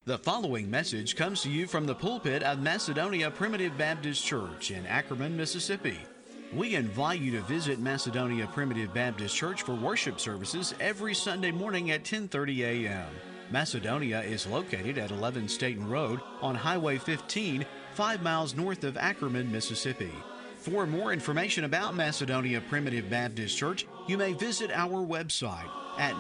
The following message comes to you from the pulpit of Macedonia Primitive Baptist Church in Ackerman, Mississippi. We invite you to visit Macedonia Primitive Baptist Church for worship services every Sunday morning at 10:30 a.m. Macedonia is located at 11 Staten Road on Highway 15, 5 miles north of Ackerman, Mississippi. For more information about Macedonia Primitive Baptist Church, you may visit our website at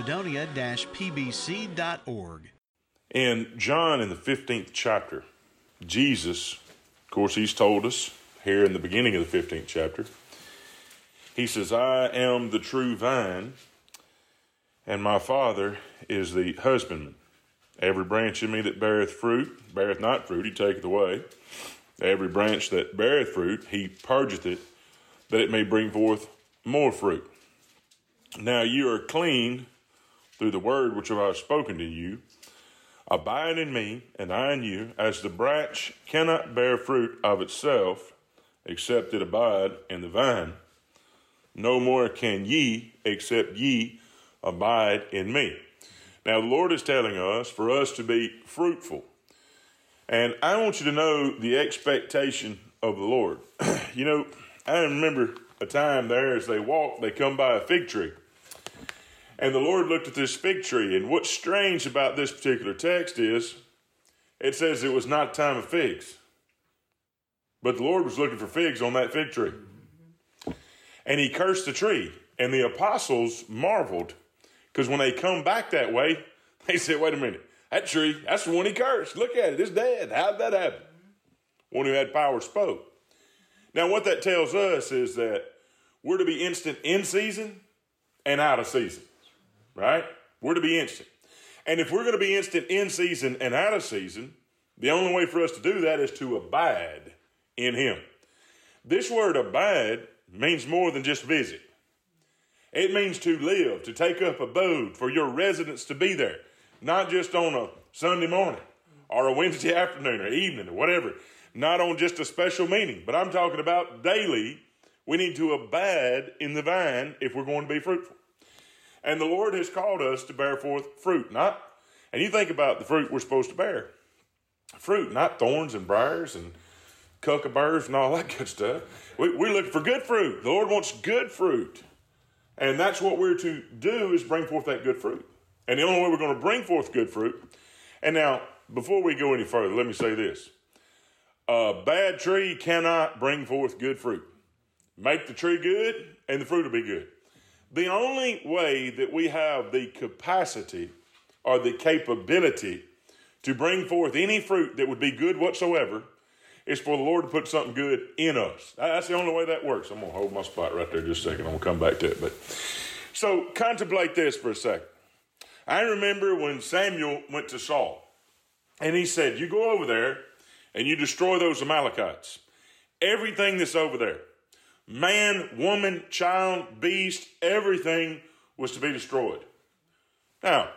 macedonia-pbc.org. In John, in the 15th chapter, Jesus, of course, he's told us here in the beginning of the 15th chapter, he says, I am the true vine, and my Father is the husbandman. Every branch in me that beareth fruit, beareth not fruit, he taketh away. Every branch that beareth fruit, he purgeth it, that it may bring forth more fruit. Now you are clean through the word which I have spoken to you. Abide in me, and I in you, as the branch cannot bear fruit of itself, except it abide in the vine. No more can ye, except ye abide in me. Now the Lord is telling us for us to be fruitful. And I want you to know the expectation of the Lord. You know, I remember a time there as they walked, they come by a fig tree. And the Lord looked at this fig tree, and what's strange about this particular text is it says it was not time of figs. But the Lord was looking for figs on that fig tree. And he cursed the tree. And the apostles marveled, because when they come back that way, they said, wait a minute, that tree, that's the one he cursed. Look at it, it's dead. How'd that happen? One who had power spoke. Now what that tells us is that we're to be instant in season and out of season. Right? We're to be instant. And if we're going to be instant in season and out of season, the only way for us to do that is to abide in him. This word abide means more than just visit. It means to live, to take up abode, for your residence to be there. Not just on a Sunday morning or a Wednesday afternoon or evening or whatever. Not on just a special meeting. But I'm talking about daily. We need to abide in the vine if we're going to be fruitful. And the Lord has called us to bear forth fruit, and you think about the fruit we're supposed to bear. Fruit, not thorns and briars and cucumbers and all that good stuff. We're looking for good fruit. The Lord wants good fruit. And that's what we're to do, is bring forth that good fruit. And the only way we're going to bring forth good fruit. And now, before we go any further, let me say this. A bad tree cannot bring forth good fruit. Make the tree good, and the fruit will be good. The only way that we have the capacity or the capability to bring forth any fruit that would be good whatsoever is for the Lord to put something good in us. That's the only way that works. I'm going to hold my spot right there just a second. I'm going to come back to it. So contemplate this for a second. I remember when Samuel went to Saul, and he said, you go over there and you destroy those Amalekites. Everything that's over there. Man, woman, child, beast, everything was to be destroyed. Now,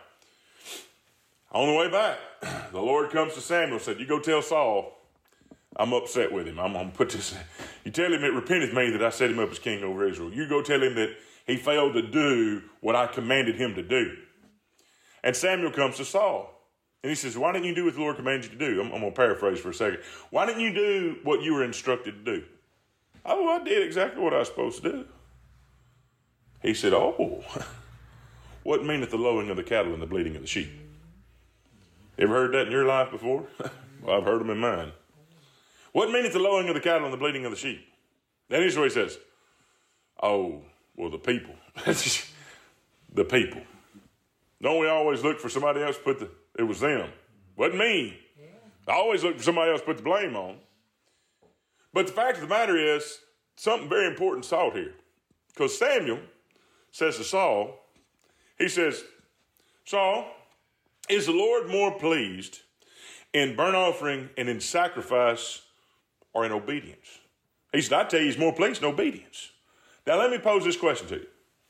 on the way back, the Lord comes to Samuel and said, you go tell Saul, I'm upset with him. I'm going to put this, you tell him it repenteth me that I set him up as king over Israel. You go tell him that he failed to do what I commanded him to do. And Samuel comes to Saul. And he says, why didn't you do what the Lord commanded you to do? I'm going to paraphrase for a second. Why didn't you do what you were instructed to do? Oh, I did exactly what I was supposed to do. He said, oh, what meaneth the lowing of the cattle and the bleating of the sheep? Ever heard that in your life before? Well, I've heard them in mine. What meaneth the lowing of the cattle and the bleating of the sheep? Then here's what he says. Oh, well, the people. The people. Don't we always look for somebody else to it was them. Wasn't me. I always look for somebody else to put the blame on. But the fact of the matter is, something very important is taught here. Because Samuel says to Saul, he says, Saul, is the Lord more pleased in burnt offering and in sacrifice or in obedience? He said, I tell you, he's more pleased in obedience. Now let me pose this question to you.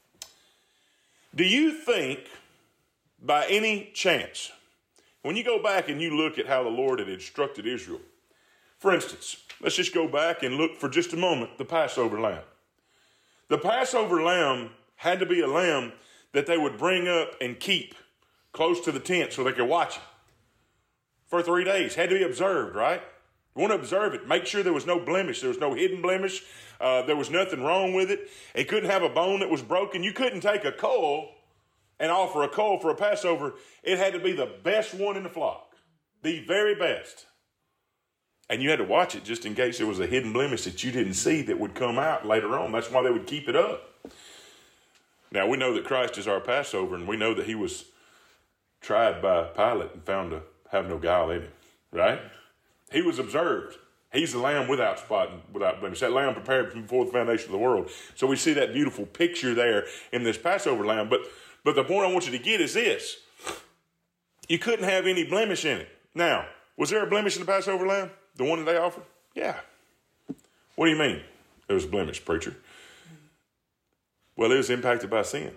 Do you think, by any chance, when you go back and you look at how the Lord had instructed Israel, for instance, let's just go back and look for just a moment, the Passover lamb. The Passover lamb had to be a lamb that they would bring up and keep close to the tent so they could watch it. for 3 days. Had to be observed, right? You want to observe it. Make sure there was no blemish. There was no hidden blemish. There was nothing wrong with it. It couldn't have a bone that was broken. You couldn't take a colt and offer a colt for a Passover. It had to be the best one in the flock. The very best. And you had to watch it just in case there was a hidden blemish that you didn't see that would come out later on. That's why they would keep it up. Now, we know that Christ is our Passover, and we know that he was tried by Pilate and found to have no guile in him, right? He was observed. He's the lamb without spot and without blemish. That lamb prepared from before the foundation of the world. So we see that beautiful picture there in this Passover lamb. But the point I want you to get is this. You couldn't have any blemish in it. Now, was there a blemish in the Passover lamb? The one that they offered? Yeah. What do you mean there was a blemish, preacher? Well, it was impacted by sin.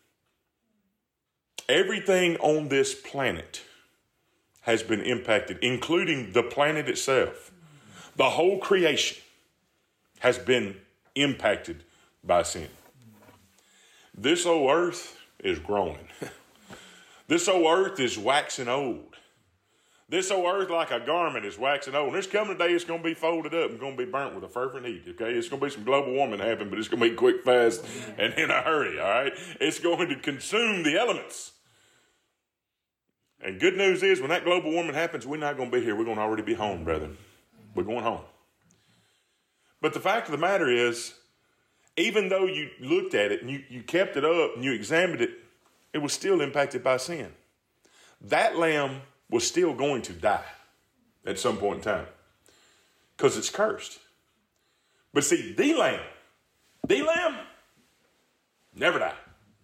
Everything on this planet has been impacted, including the planet itself. The whole creation has been impacted by sin. This old earth is growing. This old earth is waxing old. This old earth, like a garment, is waxing old. And there's coming a day it's going to be folded up and going to be burnt with a fervent heat, okay? It's going to be some global warming happening, but it's going to be quick, fast, and in a hurry, all right? It's going to consume the elements. And good news is, when that global warming happens, we're not going to be here. We're going to already be home, brethren. We're going home. But the fact of the matter is, even though you looked at it and you kept it up and you examined it, it was still impacted by sin. That lamb was still going to die at some point in time because it's cursed. But see, the lamb never died.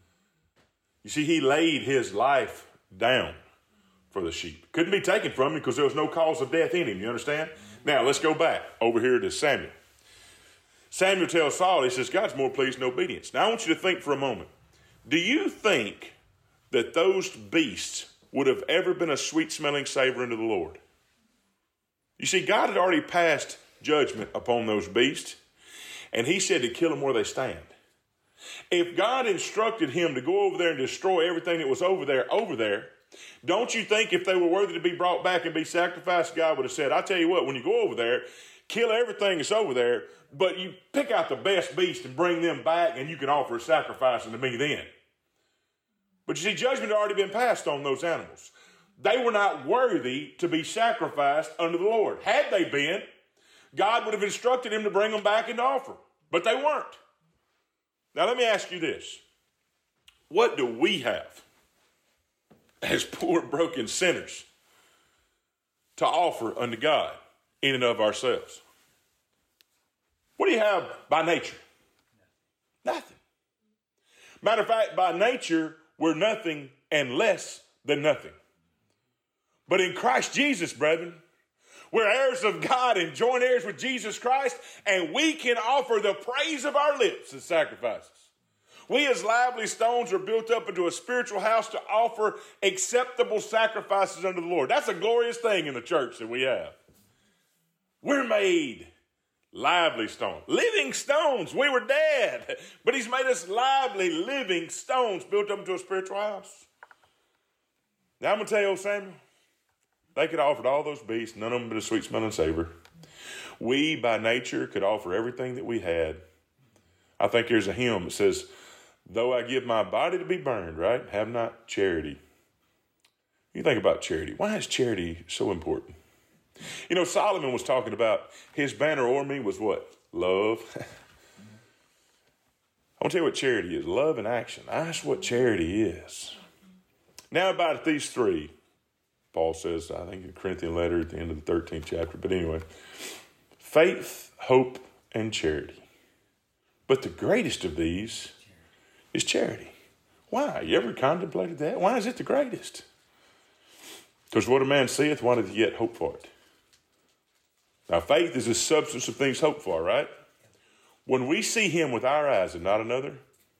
You see, he laid his life down for the sheep. Couldn't be taken from him because there was no cause of death in him. You understand? Now, let's go back over here to Samuel. Samuel tells Saul, he says, God's more pleased in obedience. Now, I want you to think for a moment. Do you think that those beasts would have ever been a sweet-smelling savor unto the Lord? You see, God had already passed judgment upon those beasts, and he said to kill them where they stand. If God instructed him to go over there and destroy everything that was over there, don't you think if they were worthy to be brought back and be sacrificed, God would have said, I tell you what, when you go over there, kill everything that's over there, but you pick out the best beast and bring them back, and you can offer a sacrifice unto me then. But you see, judgment had already been passed on those animals. They were not worthy to be sacrificed unto the Lord. Had they been, God would have instructed him to bring them back and to offer. But they weren't. Now let me ask you this. What do we have as poor broken sinners to offer unto God in and of ourselves? What do you have by nature? Nothing. Matter of fact, by nature, we're nothing and less than nothing. But in Christ Jesus, brethren, we're heirs of God and joint heirs with Jesus Christ, and we can offer the praise of our lips as sacrifices. We as lively stones are built up into a spiritual house to offer acceptable sacrifices unto the Lord. That's a glorious thing in the church that we have. We're made lively stones. Living stones. We were dead, but he's made us lively, living stones built up into a spiritual house. Now I'm going to tell you, old Samuel, they could have offered all those beasts, none of them but a sweet smelling savor. We, by nature, could offer everything that we had. I think there's a hymn that says, though I give my body to be burned, right, have not charity. You think about charity. Why is charity so important? You know, Solomon was talking about his banner o'er me was what? Love. I want to tell you what charity is. Love and action. That's what charity is. Now about these three, Paul says, I think in the Corinthian letter at the end of the 13th chapter. But anyway, faith, hope, and charity. But the greatest of these is charity. Why? You ever contemplated that? Why is it the greatest? Because what a man seeth, why doth he yet hope for it? Now, faith is the substance of things hoped for, right? When we see him with our eyes and not another,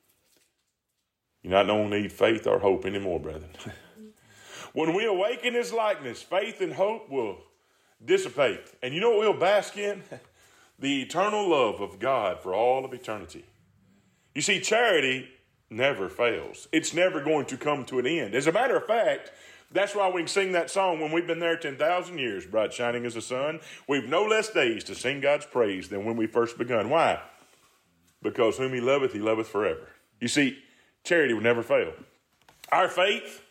you not don't need faith or hope anymore, brethren. When we awaken his likeness, faith and hope will dissipate. And you know what we'll bask in? The eternal love of God for all of eternity. You see, charity never fails. It's never going to come to an end. As a matter of fact, That's why we can sing that song when we've been there 10,000 years, bright shining as the sun. We've no less days to sing God's praise than when we first begun. Why? Because whom he loveth forever. You see, charity will never fail. Our faith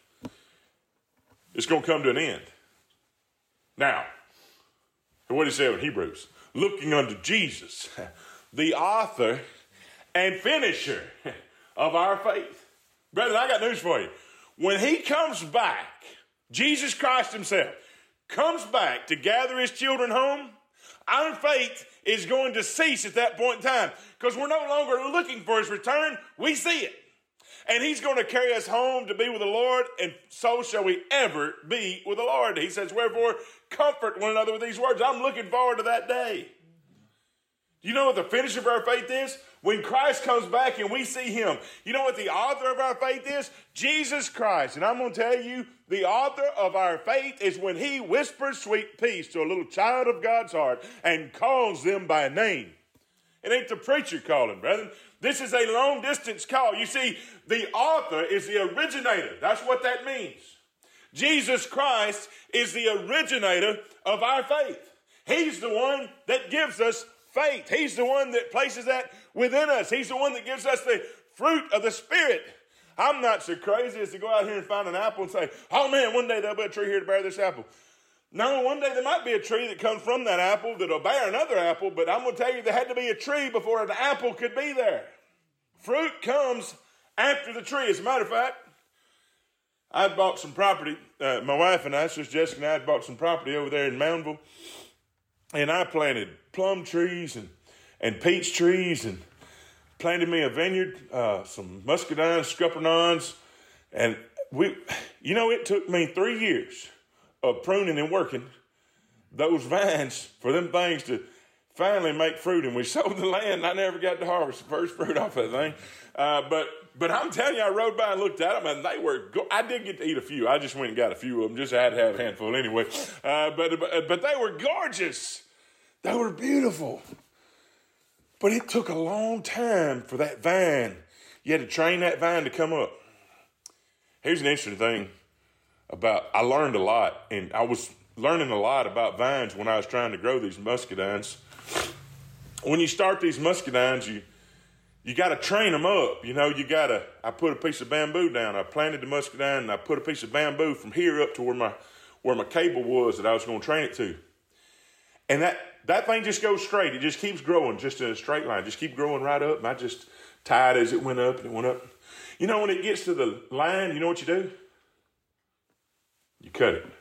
is going to come to an end. Now, what did he say in Hebrews? Looking unto Jesus, the author and finisher of our faith. Brethren, I got news for you. When he comes back, Jesus Christ himself comes back to gather his children home, our faith is going to cease at that point in time because we're no longer looking for his return. We see it. And he's going to carry us home to be with the Lord, and so shall we ever be with the Lord. He says, wherefore, comfort one another with these words. I'm looking forward to that day. Do you know what the finish of our faith is? When Christ comes back and we see him. You know what the author of our faith is? Jesus Christ. And I'm going to tell you, the author of our faith is when he whispers sweet peace to a little child of God's heart and calls them by name. It ain't the preacher calling, brethren. This is a long distance call. You see, the author is the originator. That's what that means. Jesus Christ is the originator of our faith. He's the one that gives us faith. He's the one that places that within us. He's the one that gives us the fruit of the Spirit. I'm not so crazy as to go out here and find an apple and say, oh man, one day there'll be a tree here to bear this apple. No, one day there might be a tree that comes from that apple that'll bear another apple, but I'm going to tell you there had to be a tree before an apple could be there. Fruit comes after the tree. As a matter of fact, I bought some property. My wife and I, Sister Jessica and I, had bought some property over there in Moundville, and I planted plum trees and peach trees and planted me a vineyard, some muscadines, scuppernons, and it took me 3 years of pruning and working those vines for them things to finally make fruit. And we sold the land, and I never got to harvest the first fruit off that thing. But I'm telling you, I rode by and looked at them, and they were. I did get to eat a few. I just went and got a few of them. Just had to have a handful anyway. But they were gorgeous. They were beautiful. But it took a long time for that vine. You had to train that vine to come up. Here's an interesting thing I learned a lot, and I was learning a lot about vines when I was trying to grow these muscadines. When you start these muscadines, you got to train them up. I put a piece of bamboo down. I planted the muscadine, and I put a piece of bamboo from here up to where my cable was that I was going to train it to. And that thing just goes straight. It just keeps growing just in a straight line. Just keep growing right up. And I just tied as it went up and it went up. When it gets to the line, you know what you do? You cut it.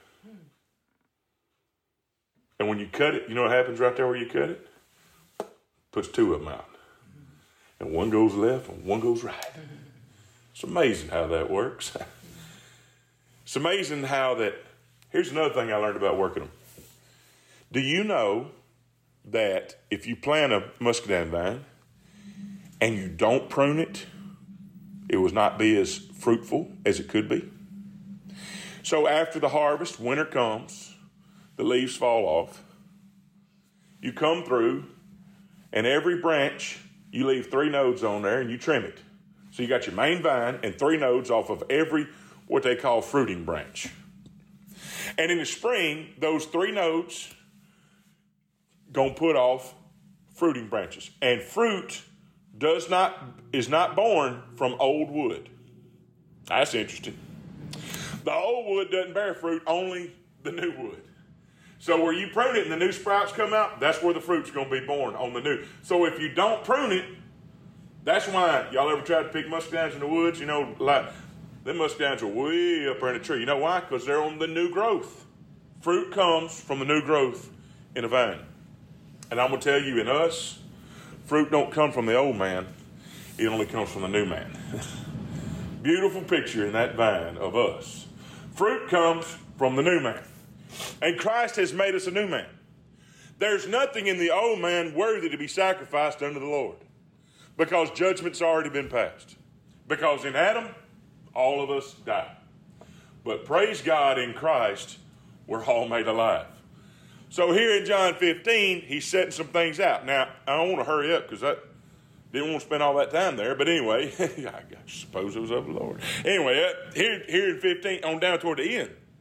And when you cut it, you know what happens right there where you cut it? Puts two of them out. And one goes left and one goes right. It's amazing how that works. It's amazing how that. Here's another thing I learned about working them. Do you know that if you plant a muscadine vine and you don't prune it, it will not be as fruitful as it could be? So after the harvest, winter comes, the leaves fall off. You come through, and every branch, you leave 3 nodes on there, and you trim it. So you got your main vine and 3 nodes off of every, what they call fruiting branch. And in the spring, those 3 nodes going to put off fruiting branches. And fruit is not born from old wood. That's interesting. The old wood doesn't bear fruit, only the new wood. So where you prune it and the new sprouts come out, that's where the fruit's going to be born, on the new. So if you don't prune it, that's why y'all ever tried to pick muscadines in the woods? Like them muscadines are way up there in the tree. You know why? Because they're on the new growth. Fruit comes from the new growth in a vine. And I'm going to tell you, in us, fruit don't come from the old man. It only comes from the new man. Beautiful picture in that vine of us. Fruit comes from the new man. And Christ has made us a new man. There's nothing in the old man worthy to be sacrificed unto the Lord, because judgment's already been passed. Because in Adam, all of us died. But praise God, in Christ, we're all made alive. So here in John 15, he's setting some things out. Now, I don't want to hurry up because I didn't want to spend all that time there. But anyway, I suppose it was of the Lord. Anyway, here in 15, on down toward the end,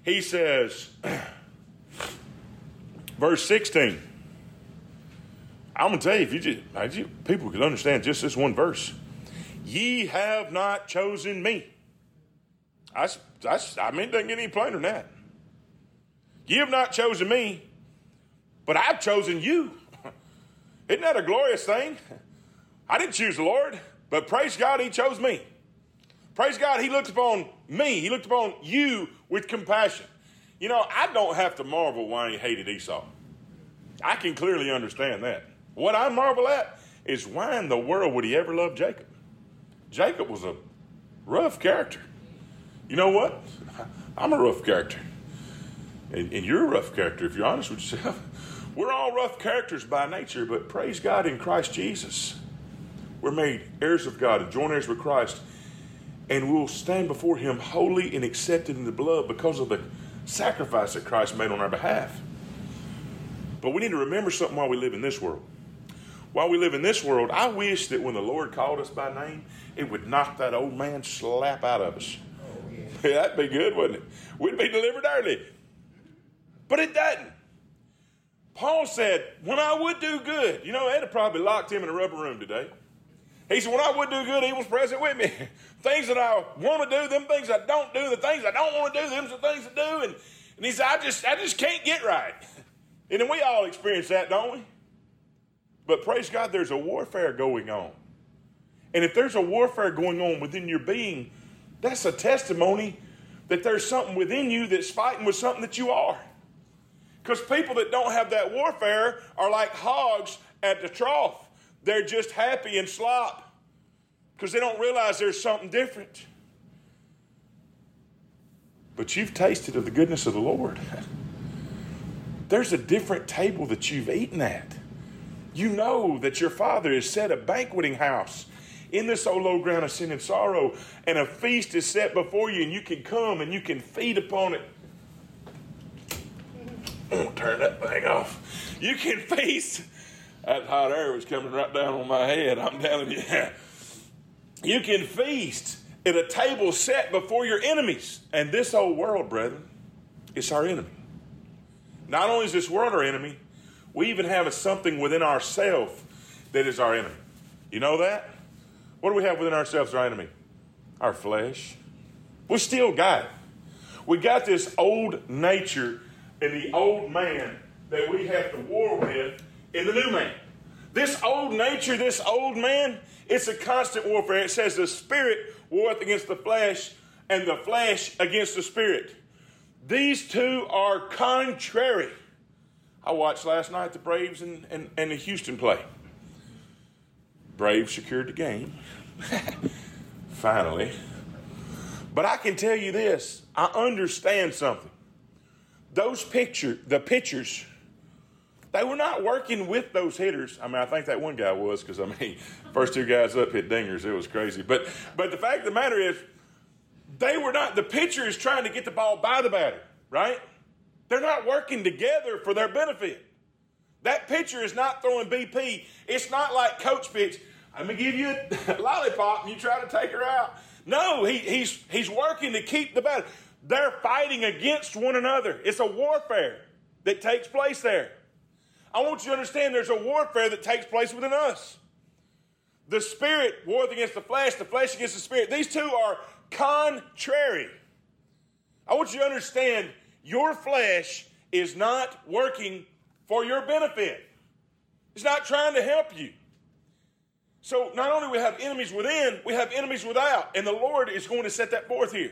He says, verse 16. I'm going to tell you, if people could understand just this one verse. Ye have not chosen me. I mean, it doesn't get any plainer than that. Ye have not chosen me, but I've chosen you. Isn't that a glorious thing? I didn't choose the Lord, but praise God, he chose me. Praise God, he looked upon me. He looked upon you with compassion. You know, I don't have to marvel why he hated Esau. I can clearly understand that. What I marvel at is why in the world would he ever love Jacob? Jacob was a rough character. You know what? I'm a rough character. And you're a rough character, if you're honest with yourself. We're all rough characters by nature, but praise God in Christ Jesus. We're made heirs of God and joint heirs with Christ. And we'll stand before him holy and accepted in the blood because of the sacrifice that Christ made on our behalf. But we need to remember something while we live in this world. While we live in this world, I wish that when the Lord called us by name, it would knock that old man slap out of us. That'd be good, wouldn't it? We'd be delivered early. But it doesn't. Paul said, when I would do good, you know, they'd have probably locked him in a rubber room today. He said, when I would do good, he was present with me. Things that I want to do, them things I don't do, the things I don't want to do, them the things I do. And he said, I just can't get right. And then we all experience that, don't we? But praise God, there's a warfare going on. And if there's a warfare going on within your being, that's a testimony that there's something within you that's fighting with something that you are. Because people that don't have that warfare are like hogs at the trough. They're just happy and slop because they don't realize there's something different. But you've tasted of the goodness of the Lord. There's a different table that you've eaten at. You know that your Father has set a banqueting house in this old low ground of sin and sorrow, and a feast is set before you, and you can come and you can feed upon it. I'm going to turn that thing off. You can feast. That hot air was coming right down on my head. I'm telling you. You can feast at a table set before your enemies. And this old world, brethren, it's our enemy. Not only is this world our enemy, we even have something within ourselves that is our enemy. You know that? What do we have within ourselves as our enemy? Our flesh. We still got it. We got this old nature and the old man that we have to war with in the new man. This old nature, this old man, it's a constant warfare. It says the spirit warreth against the flesh and the flesh against the spirit. These two are contrary. I watched last night the Braves and the Houston play. Braves secured the game. Finally. But I can tell you this. I understand something. The pitchers, they were not working with those hitters. I mean, I think that one guy was because, first two guys up hit dingers. It was crazy. But the fact of the matter is, they were not, the pitcher is trying to get the ball by the batter, right? They're not working together for their benefit. That pitcher is not throwing BP. It's not like coach pitch. I'm going to give you a lollipop and you try to take her out. No, he's working to keep the batter. They're fighting against one another. It's a warfare that takes place there. I want you to understand there's a warfare that takes place within us. The spirit warreth against the flesh against the spirit. These two are contrary. I want you to understand your flesh is not working for your benefit. It's not trying to help you. So not only do we have enemies within, we have enemies without. And the Lord is going to set that forth here.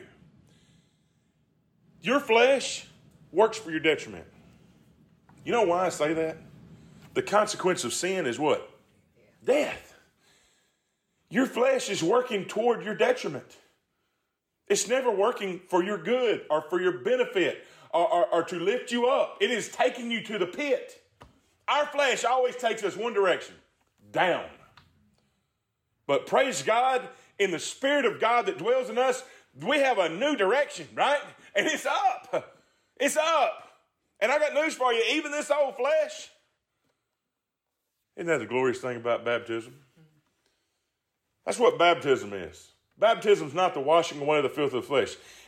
Your flesh works for your detriment. You know why I say that? The consequence of sin is what? Death. Your flesh is working toward your detriment. It's never working for your good or for your benefit or to lift you up. It is taking you to the pit. Our flesh always takes us one direction, down. But praise God, in the Spirit of God that dwells in us, we have a new direction, right? And it's up. It's up. And I got news for you. Even this old flesh. Isn't that the glorious thing about baptism? That's what baptism is. Baptism is not the washing away of the filth of the flesh.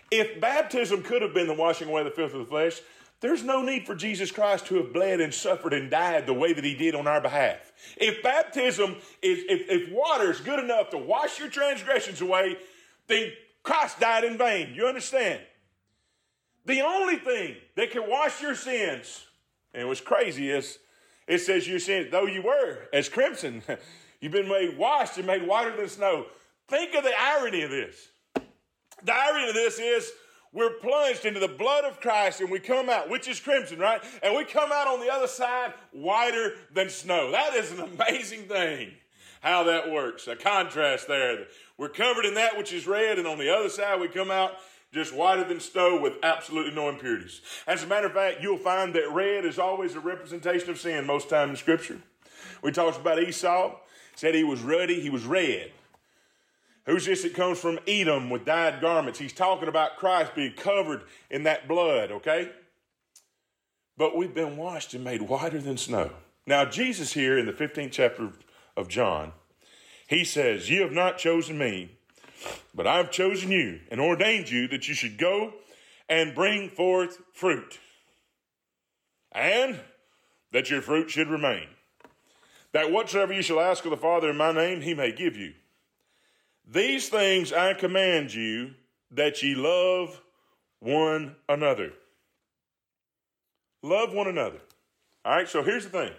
If baptism could have been the washing away of the filth of the flesh, there's no need for Jesus Christ to have bled and suffered and died the way that he did on our behalf. If baptism if water is good enough to wash your transgressions away, then Christ died in vain. You understand? The only thing that can wash your sins, and what's crazy is, it says your sins, though you were as crimson, you've been made washed and made whiter than snow. Think of the irony of this. The irony of this is we're plunged into the blood of Christ and we come out, which is crimson, right? And we come out on the other side whiter than snow. That is an amazing thing, how that works. A contrast there. We're covered in that which is red, and on the other side we come out just whiter than snow with absolutely no impurities. As a matter of fact, you'll find that red is always a representation of sin most time in Scripture. We talked about Esau, said he was ruddy, he was red. Who's this that comes from Edom with dyed garments? He's talking about Christ being covered in that blood, okay? But we've been washed and made whiter than snow. Now, Jesus here in the 15th chapter of John, he says, "You have not chosen me, but I've chosen you and ordained you that you should go and bring forth fruit, and that your fruit should remain, that whatsoever you shall ask of the Father in my name, he may give you. These things I command you, that ye love one another." Love one another. All right, so here's the thing.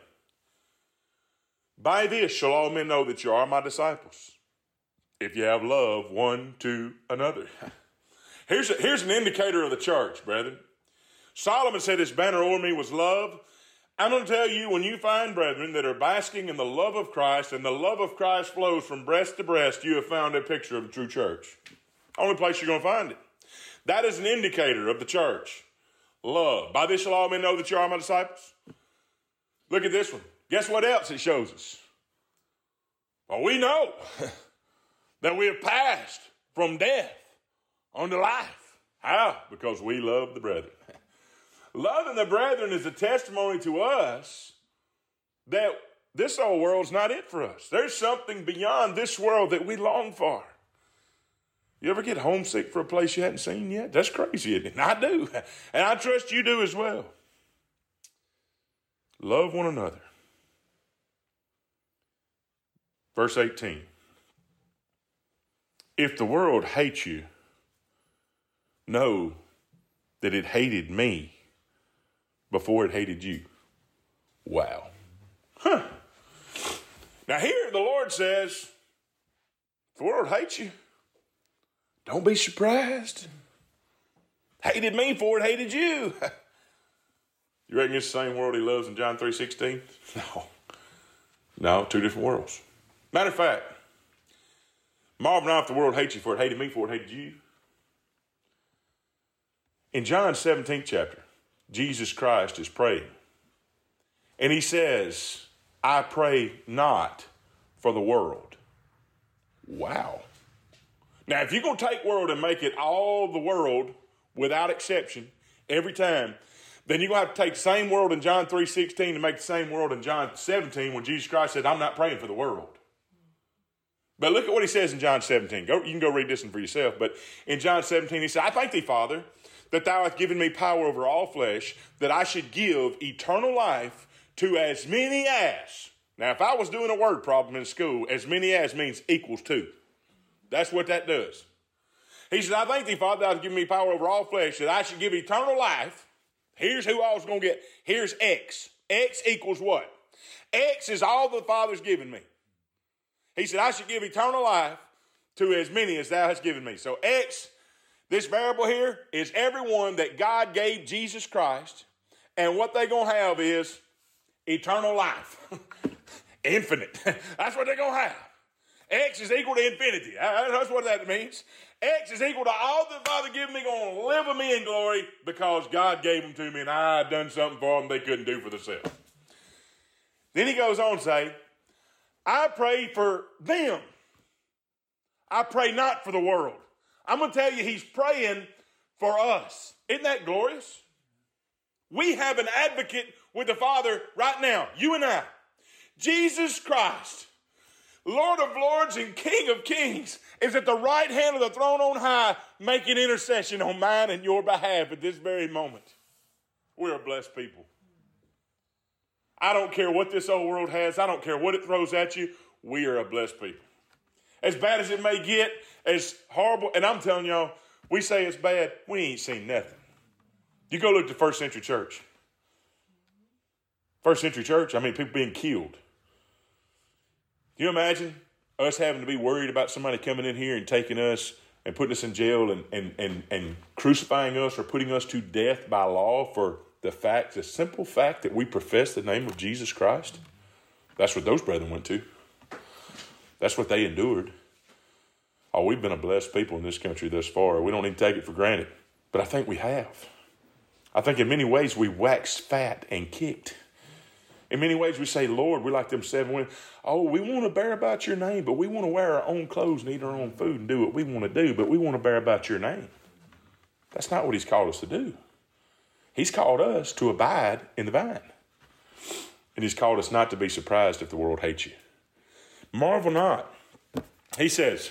"By this shall all men know that you are my disciples, if you have love one to another." Here's an indicator of the church, brethren. Solomon said his banner over me was love. I'm going to tell you, when you find brethren that are basking in the love of Christ, and the love of Christ flows from breast to breast, you have found a picture of the true church. Only place you're going to find it. That is an indicator of the church. Love. "By this shall all men know that you are my disciples." Look at this one. Guess what else it shows us? Well, we know that we have passed from death unto life. How? Because we love the brethren. Loving the brethren is a testimony to us that this old world's not it for us. There's something beyond this world that we long for. You ever get homesick for a place you hadn't seen yet? That's crazy, isn't it? I do. And I trust you do as well. Love one another. Verse 18. "If the world hates you, know that it hated me before it hated you." Wow. Now here the Lord says, if the world hates you, don't be surprised. Hated me before it hated you. You reckon it's the same world he loves in John 3:16? No, two different worlds. Matter of fact, marvel not if the world hates you, for it hated me before it hated you. In John 17th chapter, Jesus Christ is praying. And he says, "I pray not for the world." Wow. Now, if you're going to take world and make it all the world without exception every time, then you're going to have to take the same world in John 3:16 and make the same world in John 17 when Jesus Christ said, "I'm not praying for the world." But look at what he says in John 17. You can go read this one for yourself. But in John 17, he said, "I thank thee, Father, that thou hast given me power over all flesh, that I should give eternal life to as many as." Now, if I was doing a word problem in school, as many as means equals to. That's what that does. He said, "I thank thee, Father, thou hast given me power over all flesh, that I should give eternal life." Here's who I was going to get. Here's X. X equals what? X is all the Father's given me. He said, "I should give eternal life to as many as thou hast given me." So X, this variable here, is everyone that God gave Jesus Christ. And what they're going to have is eternal life. Infinite. That's what they're going to have. X is equal to infinity. That's what that means. X is equal to all the Father given me, going to live with me in glory because God gave them to me and I've done something for them they couldn't do for themselves. Then he goes on to say, "I pray for them. I pray not for the world." I'm going to tell you, he's praying for us. Isn't that glorious? We have an advocate with the Father right now, you and I. Jesus Christ Lord of lords and King of kings, is at the right hand of the throne on high, making intercession on mine and your behalf at this very moment. We're a blessed people. I don't care what this old world has. I don't care what it throws at you. We are a blessed people. As bad as it may get, as horrible, and I'm telling y'all, we say it's bad, we ain't seen nothing. You go look at the first century church. First century church, I mean, people being killed. Can you imagine us having to be worried about somebody coming in here and taking us and putting us in jail and crucifying us or putting us to death by law for the simple fact that we profess the name of Jesus Christ? That's what those brethren went to. That's what they endured. Oh, we've been a blessed people in this country thus far. We don't need to take it for granted. But I think we have. I think in many ways we waxed fat and kicked. In many ways we say, Lord, we're like them 7 women. Oh, we want to bear about your name, but we want to wear our own clothes and eat our own food and do what we want to do, but we want to bear about your name. That's not what he's called us to do. He's called us to abide in the vine. And he's called us not to be surprised if the world hates you. Marvel not. He says,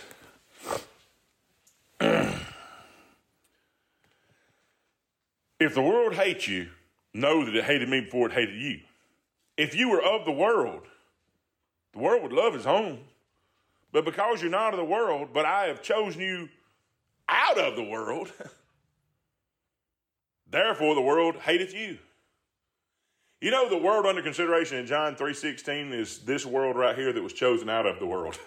if the world hates you, know that it hated me before it hated you. If you were of the world would love his own. But because you're not of the world, but I have chosen you out of the world, therefore the world hateth you. You know, the world under consideration in John 3:16 is this world right here that was chosen out of the world.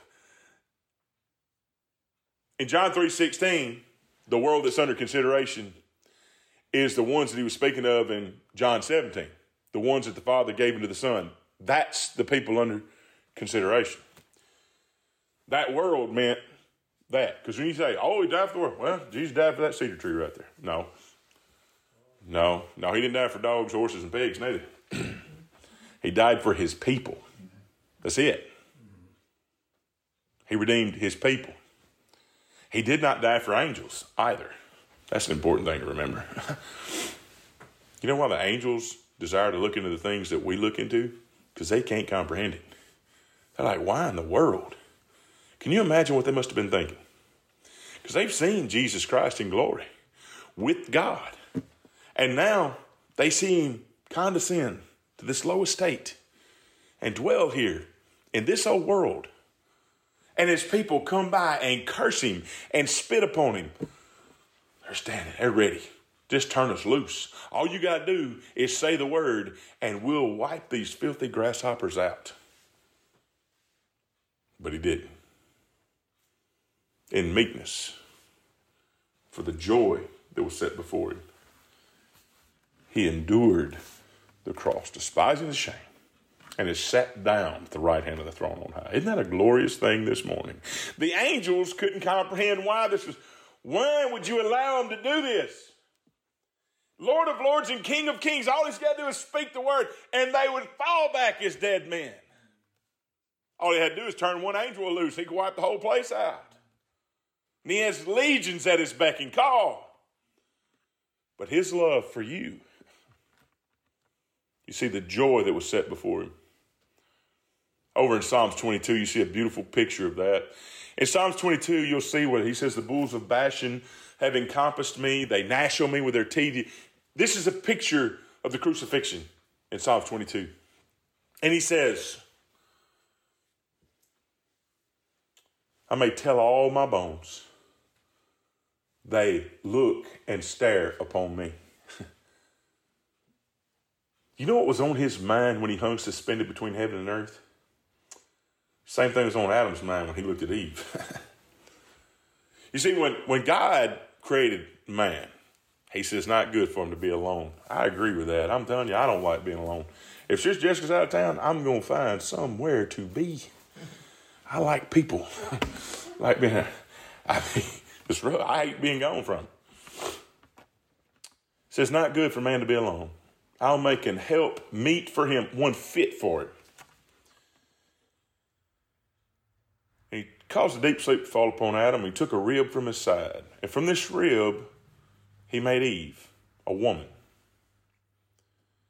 In John 3:16, the world that's under consideration is the ones that he was speaking of in John 17. The ones that the Father gave into the Son. That's the people under consideration. That world meant that. Because when you say, oh, he died for the world. Well, Jesus died for that cedar tree right there. No, he didn't die for dogs, horses, and pigs, neither. He died for his people. That's it. He redeemed his people. He did not die for angels either. That's an important thing to remember. You know why the angels desire to look into the things that we look into? Because they can't comprehend it. They're like, why in the world? Can you imagine what they must have been thinking? Because they've seen Jesus Christ in glory with God. And now they see him condescend to this low estate and dwell here in this old world. And as people come by and curse him and spit upon him, they're standing, they're ready. Just turn us loose. All you got to do is say the word and we'll wipe these filthy grasshoppers out. But he didn't. In meekness, for the joy that was set before him, he endured the cross, despising the shame, and is sat down at the right hand of the throne on high. Isn't that a glorious thing this morning? The angels couldn't comprehend why this was. Why would you allow him to do this? Lord of lords and King of kings, all he's got to do is speak the word, and they would fall back as dead men. All he had to do is turn one angel loose. He could wipe the whole place out. And he has legions at his beck and call. But his love for you, you see the joy that was set before him. Over in Psalms 22, you see a beautiful picture of that. In Psalms 22, you'll see what he says, the bulls of Bashan have encompassed me. They gnash on me with their teeth. This is a picture of the crucifixion in Psalms 22. And he says, I may tell all my bones. They look and stare upon me. You know what was on his mind when he hung suspended between heaven and earth? Same thing was on Adam's mind when he looked at Eve. You see, when God created man, he says it's not good for him to be alone. I agree with that. I'm telling you, I don't like being alone. If Sister Jessica's out of town, I'm going to find somewhere to be. I like people. Like being, it's rough. I hate being gone from. It says it's not good for man to be alone. I'll make an help meet for him, one fit for it. He caused a deep sleep to fall upon Adam. He took a rib from his side. And from this rib, he made Eve, a woman.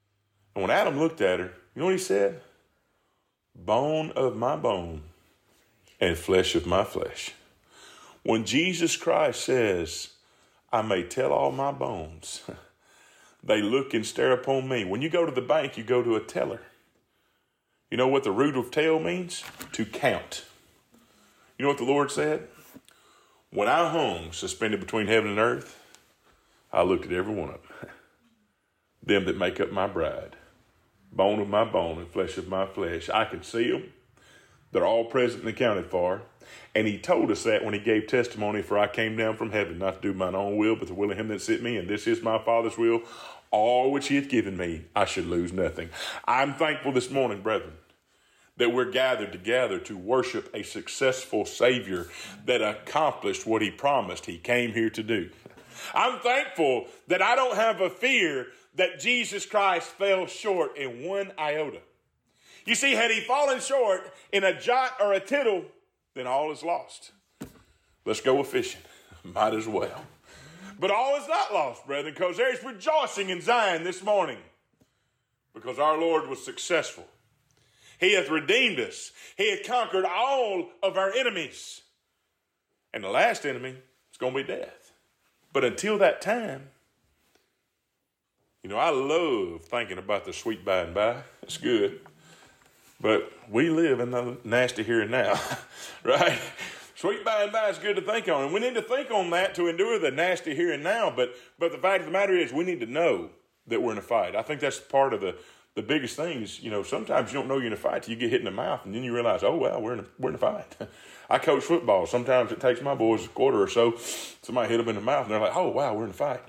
And when Adam looked at her, you know what he said? Bone of my bone and flesh of my flesh. When Jesus Christ says, I may tell all my bones, they look and stare upon me. When you go to the bank, you go to a teller. You know what the root of tell means? To count. You know what the Lord said? When I hung suspended between heaven and earth, I looked at every one of them. Them that make up my bride, bone of my bone and flesh of my flesh. I can see them. They're all present and accounted for. And he told us that when he gave testimony, for I came down from heaven, not to do mine own will, but the will of him that sent me. And this is my Father's will. All which he hath given me, I should lose nothing. I'm thankful this morning, brethren, that we're gathered together to worship a successful Savior that accomplished what he promised he came here to do. I'm thankful that I don't have a fear that Jesus Christ fell short in one iota. You see, had he fallen short in a jot or a tittle, then all is lost. Let's go a-fishing. Might as well. But all is not lost, brethren, because there's rejoicing in Zion this morning, because our Lord was successful. He hath redeemed us. He hath conquered all of our enemies. And the last enemy is going to be death. But until that time, you know, I love thinking about the sweet by and by. It's good. But we live in the nasty here and now, right? Sweet by and by is good to think on. And we need to think on that to endure the nasty here and now. But the fact of the matter is we need to know that we're in a fight. I think that's part of the biggest things. You know, sometimes you don't know you're in a fight till you get hit in the mouth, and then you realize, oh, well, we're in a fight. I coach football. Sometimes it takes my boys a quarter or so. Somebody hit them in the mouth, and they're like, oh, wow, we're in a fight.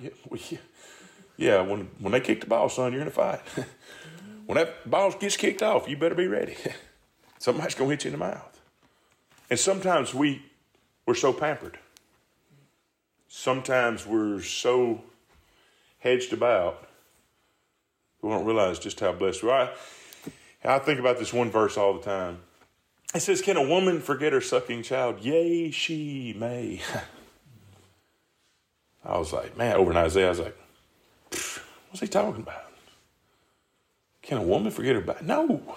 Yeah, when they kick the ball, son, you're in a fight. When that ball gets kicked off, you better be ready. Somebody's going to hit you in the mouth. And sometimes we're so pampered. Sometimes we're so hedged about, we don't realize just how blessed we are. I think about this one verse all the time. It says, can a woman forget her sucking child? Yea, she may. I was like, man, over in Isaiah, I was like, what's he talking about? Can a woman forget her baby? No,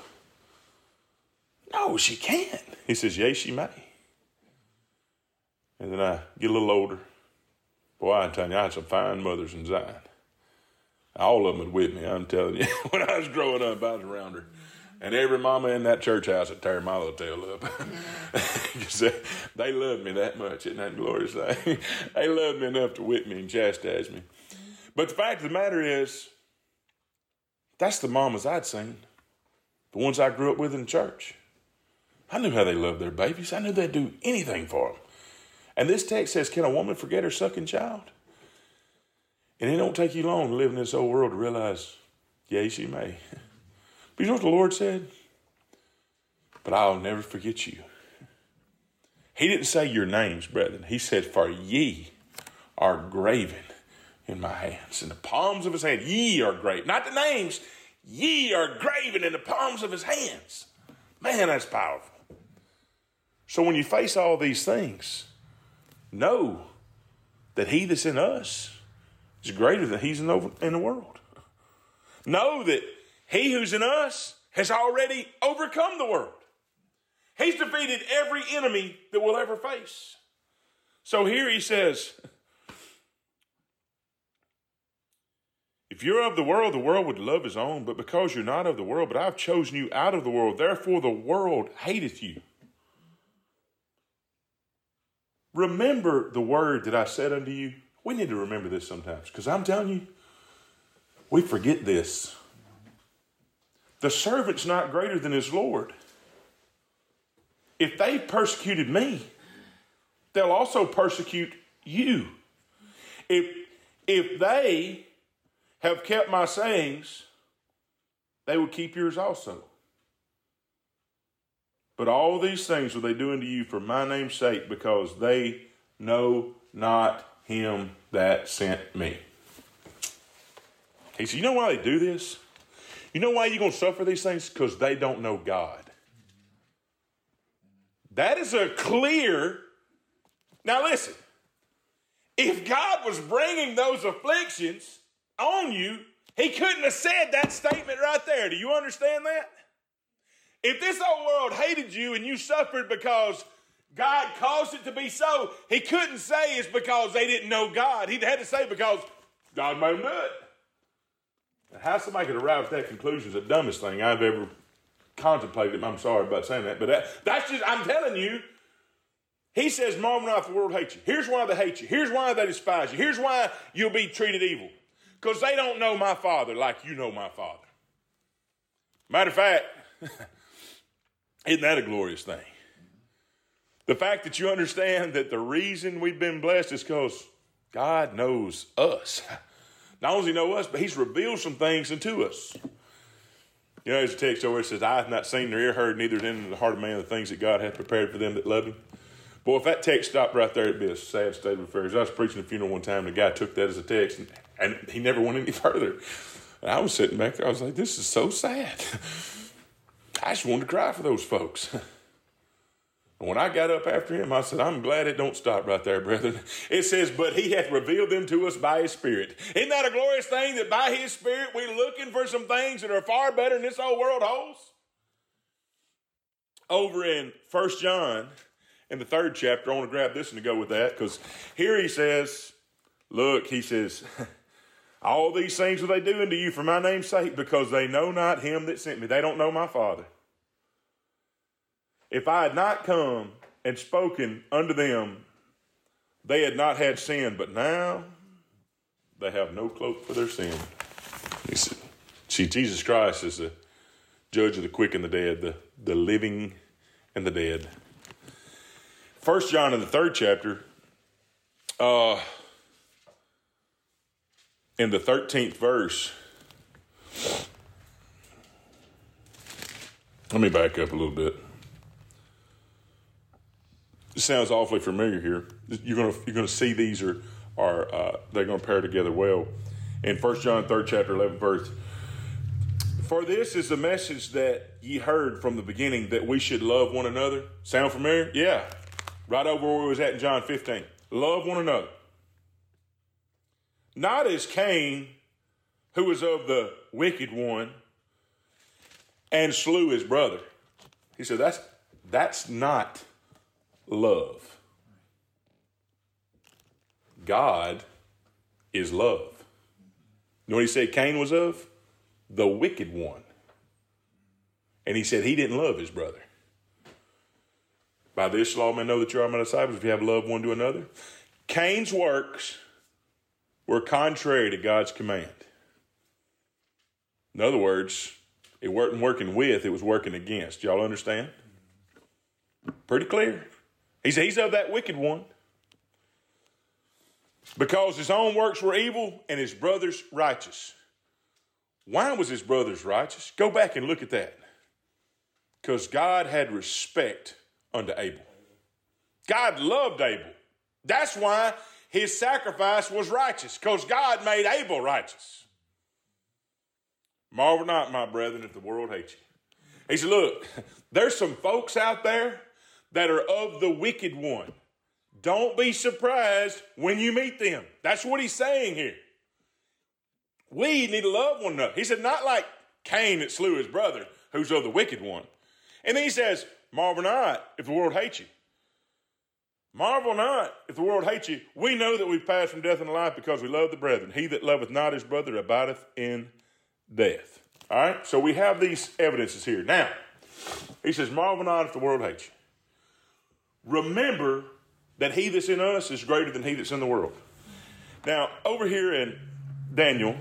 she can't. He says, yea, she may. And then I get a little older. Boy, I'm telling you, I had some fine mothers in Zion. All of them would whip me, I'm telling you. When I was growing up, I was around her. And every mama in that church house would tear my little tail up. Because they loved me that much. Isn't that glorious thing? They loved me enough to whip me and chastise me. But the fact of the matter is, that's the mamas I'd seen. The ones I grew up with in church. I knew how they loved their babies. I knew they'd do anything for them. And this text says, can a woman forget her sucking child? And it don't take you long to live in this old world to realize, yea, she may. But you know what the Lord said? But I'll never forget you. He didn't say your names, brethren. He said, for ye are graven in my hands. In the palms of his hand, ye are graven. Not the names. Ye are graven in the palms of his hands. Man, that's powerful. So when you face all these things, know that he that's in us is greater than he's in the world. Know that he who's in us has already overcome the world. He's defeated every enemy that we'll ever face. So here he says, if you're of the world would love his own, but because you're not of the world, but I've chosen you out of the world, therefore the world hateth you. Remember the word that I said unto you. We need to remember this sometimes, because I'm telling you, we forget this. The servant's not greater than his Lord. If they persecuted me, they'll also persecute you. If they have kept my sayings, they will keep yours also. But all these things will they do unto you for my name's sake, because they know not him that sent me. He said, you know why they do this? You know why you're going to suffer these things? Because they don't know God. That is a clear... Now listen, if God was bringing those afflictions on you, he couldn't have said that statement right there. Do you understand that? If this old world hated you and you suffered because God caused it to be so. He couldn't say it's because they didn't know God. He had to say because God made them do it. How somebody could arrive at that conclusion is the dumbest thing I've ever contemplated. I'm sorry about saying that, but that's just, I'm telling you. He says, marvel not if the world hates you. Here's why they hate you. Here's why they despise you. Here's why you'll be treated evil. Because they don't know my Father like you know my Father. Matter of fact, isn't that a glorious thing? The fact that you understand that the reason we've been blessed is because God knows us. Not only does he know us, but he's revealed some things unto us. You know, there's a text over it says, I have not seen nor ear heard, neither is in the heart of man the things that God hath prepared for them that love him. Boy, if that text stopped right there, it'd be a sad state of affairs. I was preaching a funeral one time, and the guy took that as a text, and he never went any further. And I was sitting back there, I was like, this is so sad. I just wanted to cry for those folks. And when I got up after him, I said, I'm glad it don't stop right there, brethren. It says, but he hath revealed them to us by his Spirit. Isn't that a glorious thing that by his Spirit we're looking for some things that are far better than this whole world holds? Over in 1 John, in the 3rd chapter, I want to grab this one to go with that, because here he says, look, he says, all these things will they do unto you for my name's sake, because they know not him that sent me. They don't know my Father. If I had not come and spoken unto them, they had not had sin, but now they have no cloak for their sin. He said, see, Jesus Christ is the judge of the quick and the dead, the living and the dead. 1 John in the 3rd chapter, in the 13th verse, let me back up a little bit. It sounds awfully familiar here. You're going to see these are they're going to pair together well. In 1 John 3rd chapter 11th verse, for this is the message that ye heard from the beginning, that we should love one another. Sound familiar? Yeah. Right over where we was at in John 15. Love one another. Not as Cain, who was of the wicked one, and slew his brother. He said, that's not love. God is love. You know what he said Cain was of? The wicked one. And he said he didn't love his brother. By this law men know that you are my disciples if you have love one to another. Cain's works were contrary to God's command. In other words, it wasn't working with, it was working against. Y'all understand? Pretty clear. He's of that wicked one. Because his own works were evil and his brother's righteous. Why was his brother's righteous? Go back and look at that. Because God had respect unto Abel. God loved Abel. That's why his sacrifice was righteous, because God made Abel righteous. Marvel not, my brethren, if the world hates you. He said, look, there's some folks out there that are of the wicked one. Don't be surprised when you meet them. That's what he's saying here. We need to love one another. He said, not like Cain that slew his brother, who's of the wicked one. And then he says, marvel not if the world hates you. Marvel not if the world hates you. We know that we've passed from death unto life because we love the brethren. He that loveth not his brother abideth in death. All right, so we have these evidences here. Now, he says, marvel not if the world hates you. Remember that he that's in us is greater than he that's in the world. Now, over here in Daniel,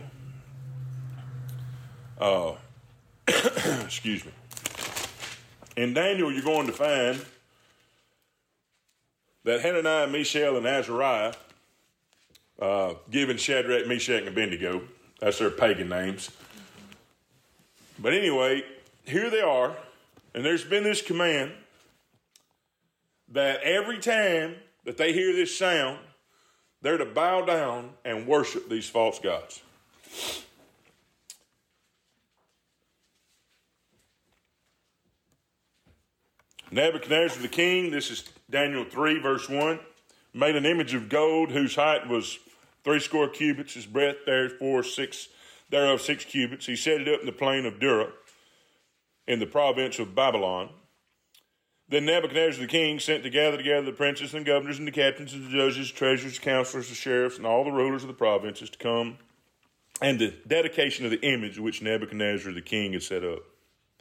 excuse me. In Daniel, you're going to find that Hananiah, Mishael, and Azariah, given Shadrach, Meshach, and Abednego, that's their pagan names. But anyway, here they are, and there's been this command that every time that they hear this sound, they're to bow down and worship these false gods. Nebuchadnezzar the king, this is Daniel 3 verse 1, made an image of gold whose height was 80 cubits, his breadth thereof 6 cubits. He set it up in the plain of Dura in the province of Babylon. Then Nebuchadnezzar the king sent to gather together the princes and governors and the captains and the judges, treasurers, counselors, the sheriffs, and all the rulers of the provinces to come, and the dedication of the image which Nebuchadnezzar the king had set up.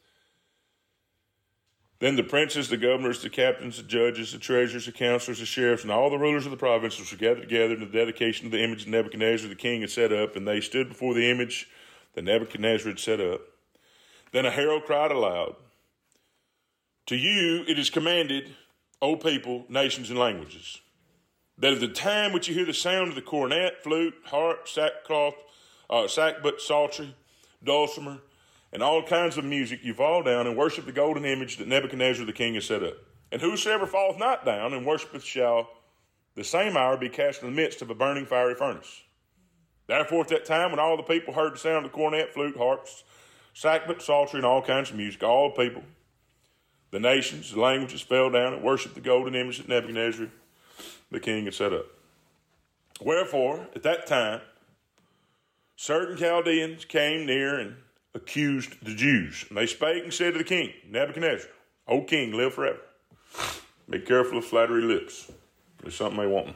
Then the princes, the governors, the captains, the judges, the treasurers, the counselors, the sheriffs, and all the rulers of the provinces were gathered together in the dedication of the image that Nebuchadnezzar the king had set up, and they stood before the image that Nebuchadnezzar had set up. Then a herald cried aloud, "To you it is commanded, O people, nations, and languages, that at the time which you hear the sound of the cornet, flute, harp, sackbut, psaltery, dulcimer, and all kinds of music, you fall down and worship the golden image that Nebuchadnezzar the king has set up. And whosoever falleth not down and worshipeth shall the same hour be cast in the midst of a burning fiery furnace. Therefore at that time when all the people heard the sound of the cornet, flute, harps, sackbut, psaltery, and all kinds of music, all the people, the nations, the languages fell down and worshipped the golden image that Nebuchadnezzar the king had set up. Wherefore, at that time, certain Chaldeans came near and accused the Jews. And they spake and said to the king, Nebuchadnezzar, O king, live forever. Be careful of flattery lips. There's something they want.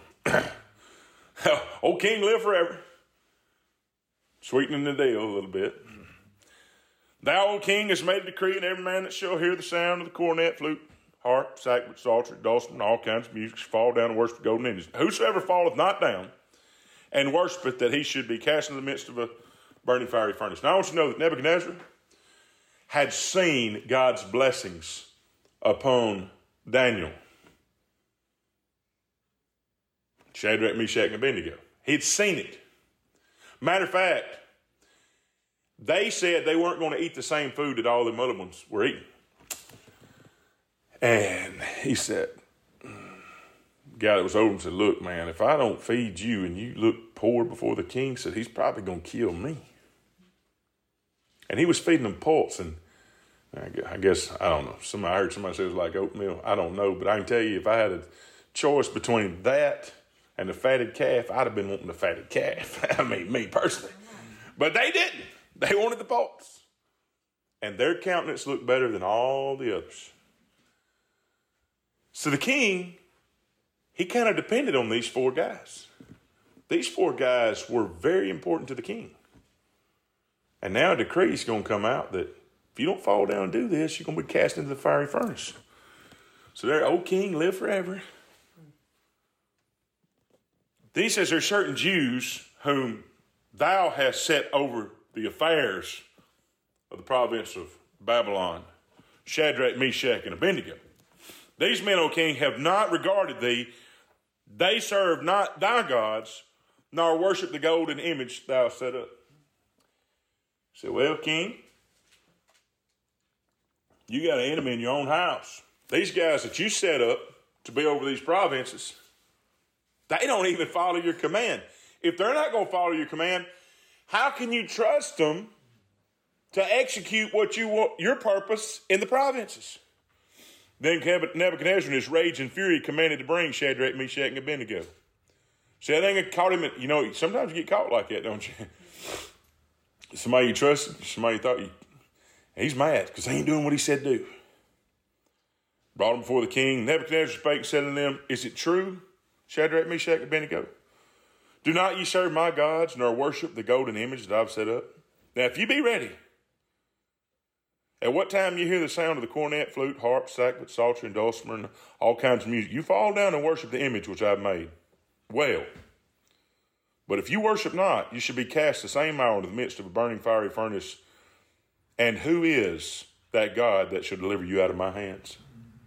O king, live forever. Sweetening the deal a little bit. Thou, O king, hast made a decree, and every man that shall hear the sound of the cornet, flute, harp, sackbut, psaltery, dulcimer, and all kinds of music shall fall down and worship the golden image. Whosoever falleth not down and worshipeth, that he should be cast into the midst of a burning fiery furnace. Now I want you to know that Nebuchadnezzar had seen God's blessings upon Daniel, Shadrach, Meshach, and Abednego. He'd seen it. Matter of fact, they said they weren't going to eat the same food that all the other ones were eating. And he said, guy that was over him said, look, man, if I don't feed you and you look poor before the king, said he's probably going to kill me. And he was feeding them poults, and I guess, I don't know. I heard somebody say it was like oatmeal. I don't know, but I can tell you, if I had a choice between that and the fatted calf, I'd have been wanting the fatted calf. I mean, me personally. But they didn't. They wanted the poults. And their countenance looked better than all the others. So the king, he kind of depended on these four guys. These four guys were very important to the king. And now a decree is going to come out that if you don't fall down and do this, you're going to be cast into the fiery furnace. So there, O king, live forever. Then he says there's certain Jews whom thou hast set over the affairs of the province of Babylon, Shadrach, Meshach, and Abednego. These men, O king, have not regarded thee. They serve not thy gods, nor worship the golden image thou hast set up. I said, well, king, you got an enemy in your own house. These guys that you set up to be over these provinces, they don't even follow your command. If they're not going to follow your command, how can you trust them to execute what you want, your purpose in the provinces? Then Nebuchadnezzar in his rage and fury commanded to bring Shadrach, Meshach, and Abednego. See, I think it caught him, sometimes you get caught like that, don't you? Somebody you trusted, somebody you thought he's mad because he ain't doing what he said do. Brought him before the king. Nebuchadnezzar spake and said to them, is it true, Shadrach, Meshach, and Abednego? Do not ye serve my gods, nor worship the golden image that I've set up? Now, if you be ready, at what time you hear the sound of the cornet, flute, harp, sackbut, psaltery, and dulcimer, and all kinds of music, you fall down and worship the image which I've made. Well, but if you worship not, you shall be cast the same hour into the midst of a burning fiery furnace. And who is that God that shall deliver you out of my hands?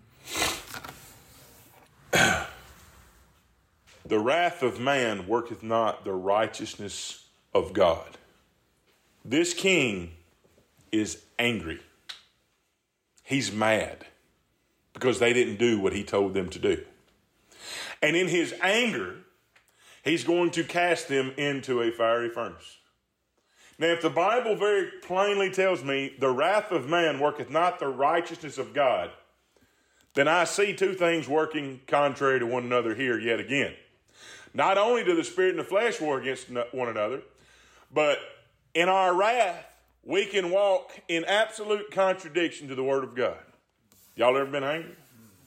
The wrath of man worketh not the righteousness of God. This king is angry. He's mad because they didn't do what he told them to do. And in his anger, he's going to cast them into a fiery furnace. Now, if the Bible very plainly tells me the wrath of man worketh not the righteousness of God, then I see two things working contrary to one another here yet again. Not only do the spirit and the flesh war against one another, but in our wrath, we can walk in absolute contradiction to the word of God. Y'all ever been angry?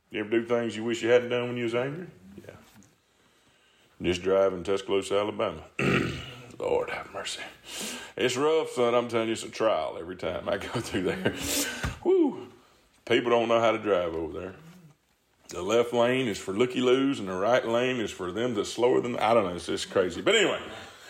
You ever do things you wish you hadn't done when you was angry? Yeah. Just driving Tuscaloosa, Alabama. Lord have mercy. It's rough, son. I'm telling you, it's a trial every time I go through there. Woo. People don't know how to drive over there. The left lane is for looky-loos, and the right lane is for them that's slower than... I don't know. It's just crazy. But anyway,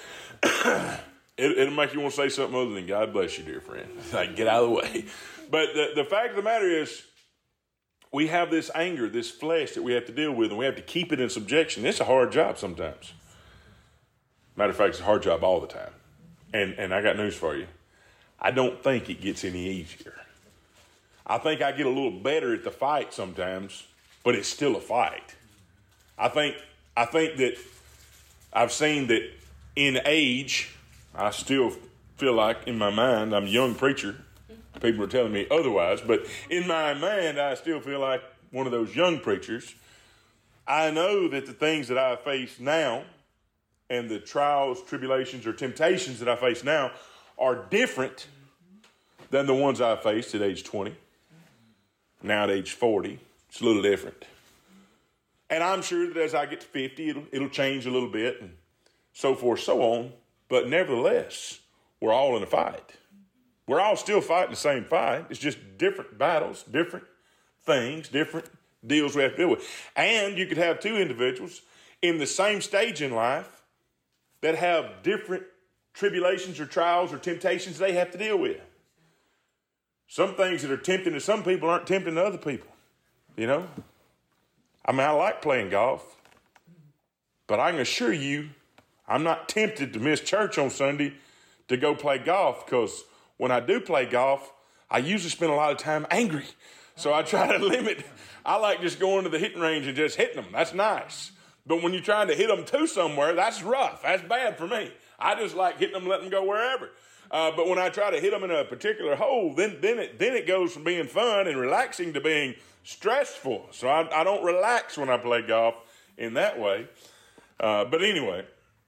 it'll make you want to say something other than God bless you, dear friend. Like, get out of the way. But the fact of the matter is, we have this anger, this flesh that we have to deal with, and we have to keep it in subjection. It's a hard job sometimes. Matter of fact, it's a hard job all the time. And I got news for you. I don't think it gets any easier. I think I get a little better at the fight sometimes, but it's still a fight. I think that I've seen that in age, I still feel like in my mind, I'm a young preacher. People are telling me otherwise, but in my mind, I still feel like one of those young preachers. I know that the things that I face now and the trials, tribulations, or temptations that I face now are different than the ones I faced at age 20. Now at age 40, it's a little different. And I'm sure that as I get to 50, it'll change a little bit and so forth, so on. But nevertheless, we're all in a fight. We're all still fighting the same fight. It's just different battles, different things, different deals we have to deal with. And you could have two individuals in the same stage in life that have different tribulations or trials or temptations they have to deal with. Some things that are tempting to some people aren't tempting to other people, you know? I mean, I like playing golf, but I can assure you I'm not tempted to miss church on Sunday to go play golf, because when I do play golf, I usually spend a lot of time angry. So I try to limit. I like just going to the hitting range and just hitting them. That's nice. But when you're trying to hit them to somewhere, that's rough. That's bad for me. I just like hitting them, letting them go wherever. But when I try to hit them in a particular hole, then it goes from being fun and relaxing to being stressful. So I don't relax when I play golf in that way. But anyway,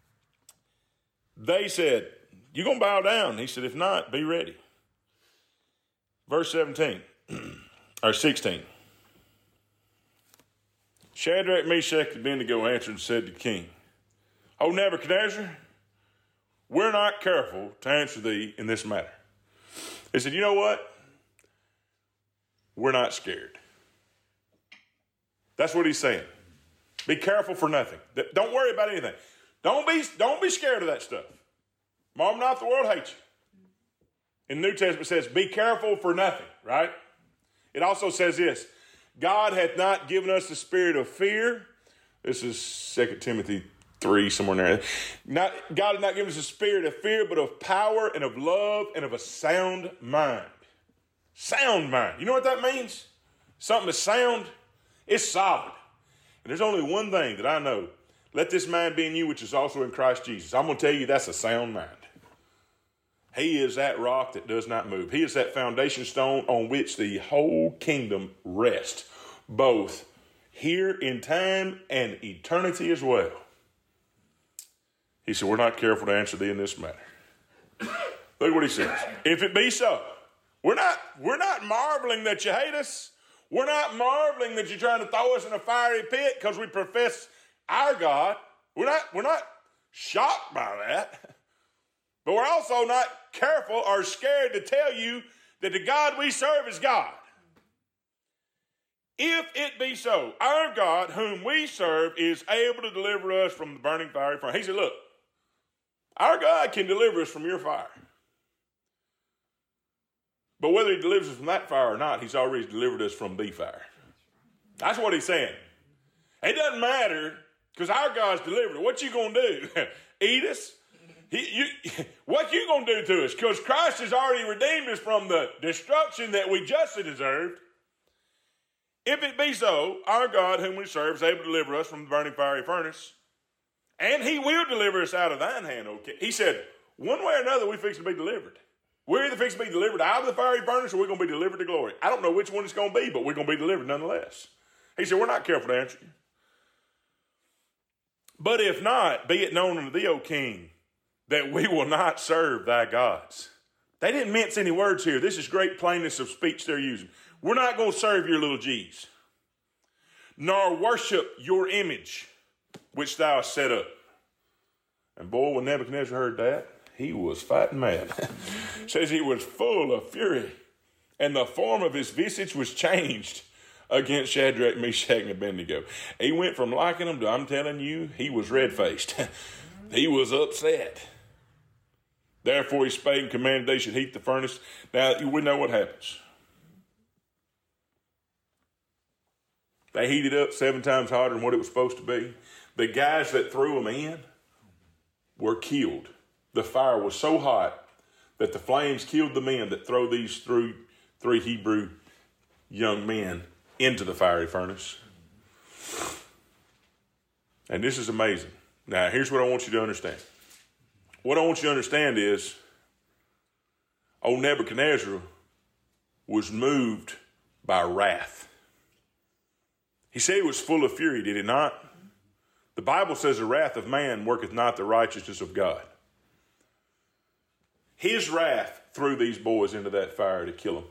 they said, "You going to bow down?" He said, "If not, be ready." Verse 17 or 16. Shadrach, Meshach, and Abednego answered and said to the king, "O Nebuchadnezzar, we're not careful to answer thee in this matter." He said, "You know what? We're not scared." That's what he's saying. Be careful for nothing. Don't worry about anything. Don't be scared of that stuff. Marvel not, the world hates you. In the New Testament it says, be careful for nothing, right? It also says this, God hath not given us the spirit of fear. This is 2 Timothy 3, somewhere in there. God hath not given us a spirit of fear, but of power and of love and of a sound mind. Sound mind. You know what that means? Something that's sound, it's solid. And there's only one thing that I know. Let this mind be in you, which is also in Christ Jesus. I'm going to tell you that's a sound mind. He is that rock that does not move. He is that foundation stone on which the whole kingdom rests, both here in time and eternity as well. He said, we're not careful to answer thee in this matter. Look what he says. If it be so, we're not marveling that you hate us. We're not marveling that you're trying to throw us in a fiery pit because we profess our God. We're not shocked by that. But we're also not careful or scared to tell you that the God we serve is God. If it be so, our God whom we serve is able to deliver us from the burning fiery furnace. He said, look, our God can deliver us from your fire. But whether he delivers us from that fire or not, he's already delivered us from the fire. That's what he's saying. It doesn't matter because our God's delivered. What you going to do? Eat us? What you going to do to us? Because Christ has already redeemed us from the destruction that we justly deserved. If it be so, our God whom we serve is able to deliver us from the burning fiery furnace, and he will deliver us out of thine hand, okay? He said, one way or another, we fix to be delivered. We're either fixing to be delivered out of the fiery furnace or we're going to be delivered to glory. I don't know which one it's going to be, but we're going to be delivered nonetheless. He said, we're not careful to answer you. But if not, be it known unto thee, O king, that we will not serve thy gods. They didn't mince any words here. This is great plainness of speech they're using. We're not going to serve your little G's. nor worship your image, which thou hast set up. And boy, when Nebuchadnezzar heard that, he was fighting mad. Says he was full of fury, and the form of his visage was changed against Shadrach, Meshach, and Abednego. He went from liking them to, I'm telling you, he was red-faced. He was upset. Therefore he spake and commanded they should heat the furnace. Now, we know what happens. They heated up 7 times hotter than what it was supposed to be. The guys that threw them in were killed. The fire was so hot that the flames killed the men that throw these three Hebrew young men into the fiery furnace. And this is amazing. Now, here's what I want you to understand. What I want you to understand is, old Nebuchadnezzar was moved by wrath. He said he was full of fury, did he not? The Bible says the wrath of man worketh not the righteousness of God. His wrath threw these boys into that fire to kill them.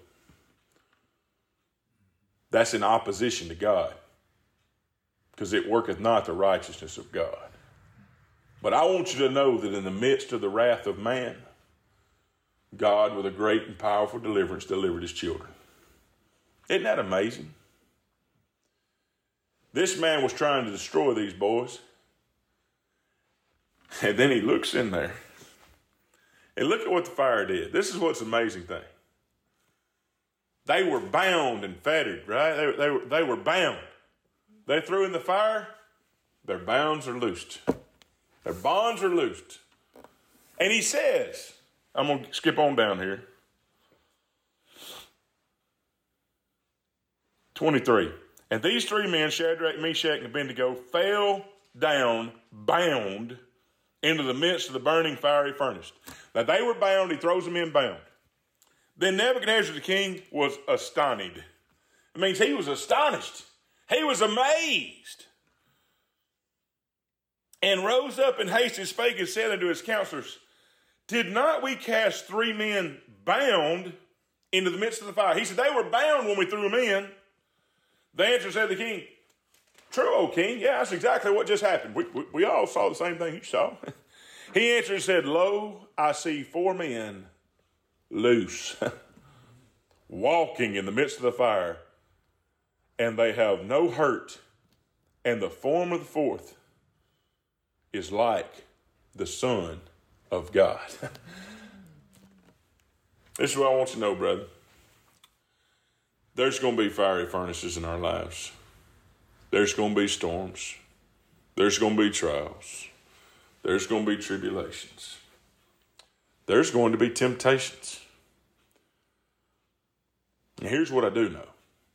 That's in opposition to God, because it worketh not the righteousness of God. But I want you to know that in the midst of the wrath of man, God, with a great and powerful deliverance, delivered his children. Isn't that amazing? This man was trying to destroy these boys. And then he looks in there. And look at what the fire did. This is what's the amazing thing. They were bound and fettered, right? They were bound. They threw in the fire, their bounds are loosed. Their bonds are loosed. And he says, I'm going to skip on down here. 23. And these 3 men, Shadrach, Meshach, and Abednego, fell down bound into the midst of the burning fiery furnace. Now they were bound, he throws them in bound. Then Nebuchadnezzar the king was astonished. It means he was astonished. He was amazed. And rose up in haste and spake and said unto his counselors, did not we cast 3 men bound into the midst of the fire? He said, they were bound when we threw them in. The answer said the king, true, O king. Yeah, that's exactly what just happened. We all saw the same thing you saw. He answered and said, lo, I see 4 men loose, walking in the midst of the fire, and they have no hurt. And the form of the 4th is like the Son of God. This is what I want you to know, brother. There's going to be fiery furnaces in our lives. There's going to be storms. There's going to be trials. There's going to be tribulations. There's going to be temptations. And here's what I do know.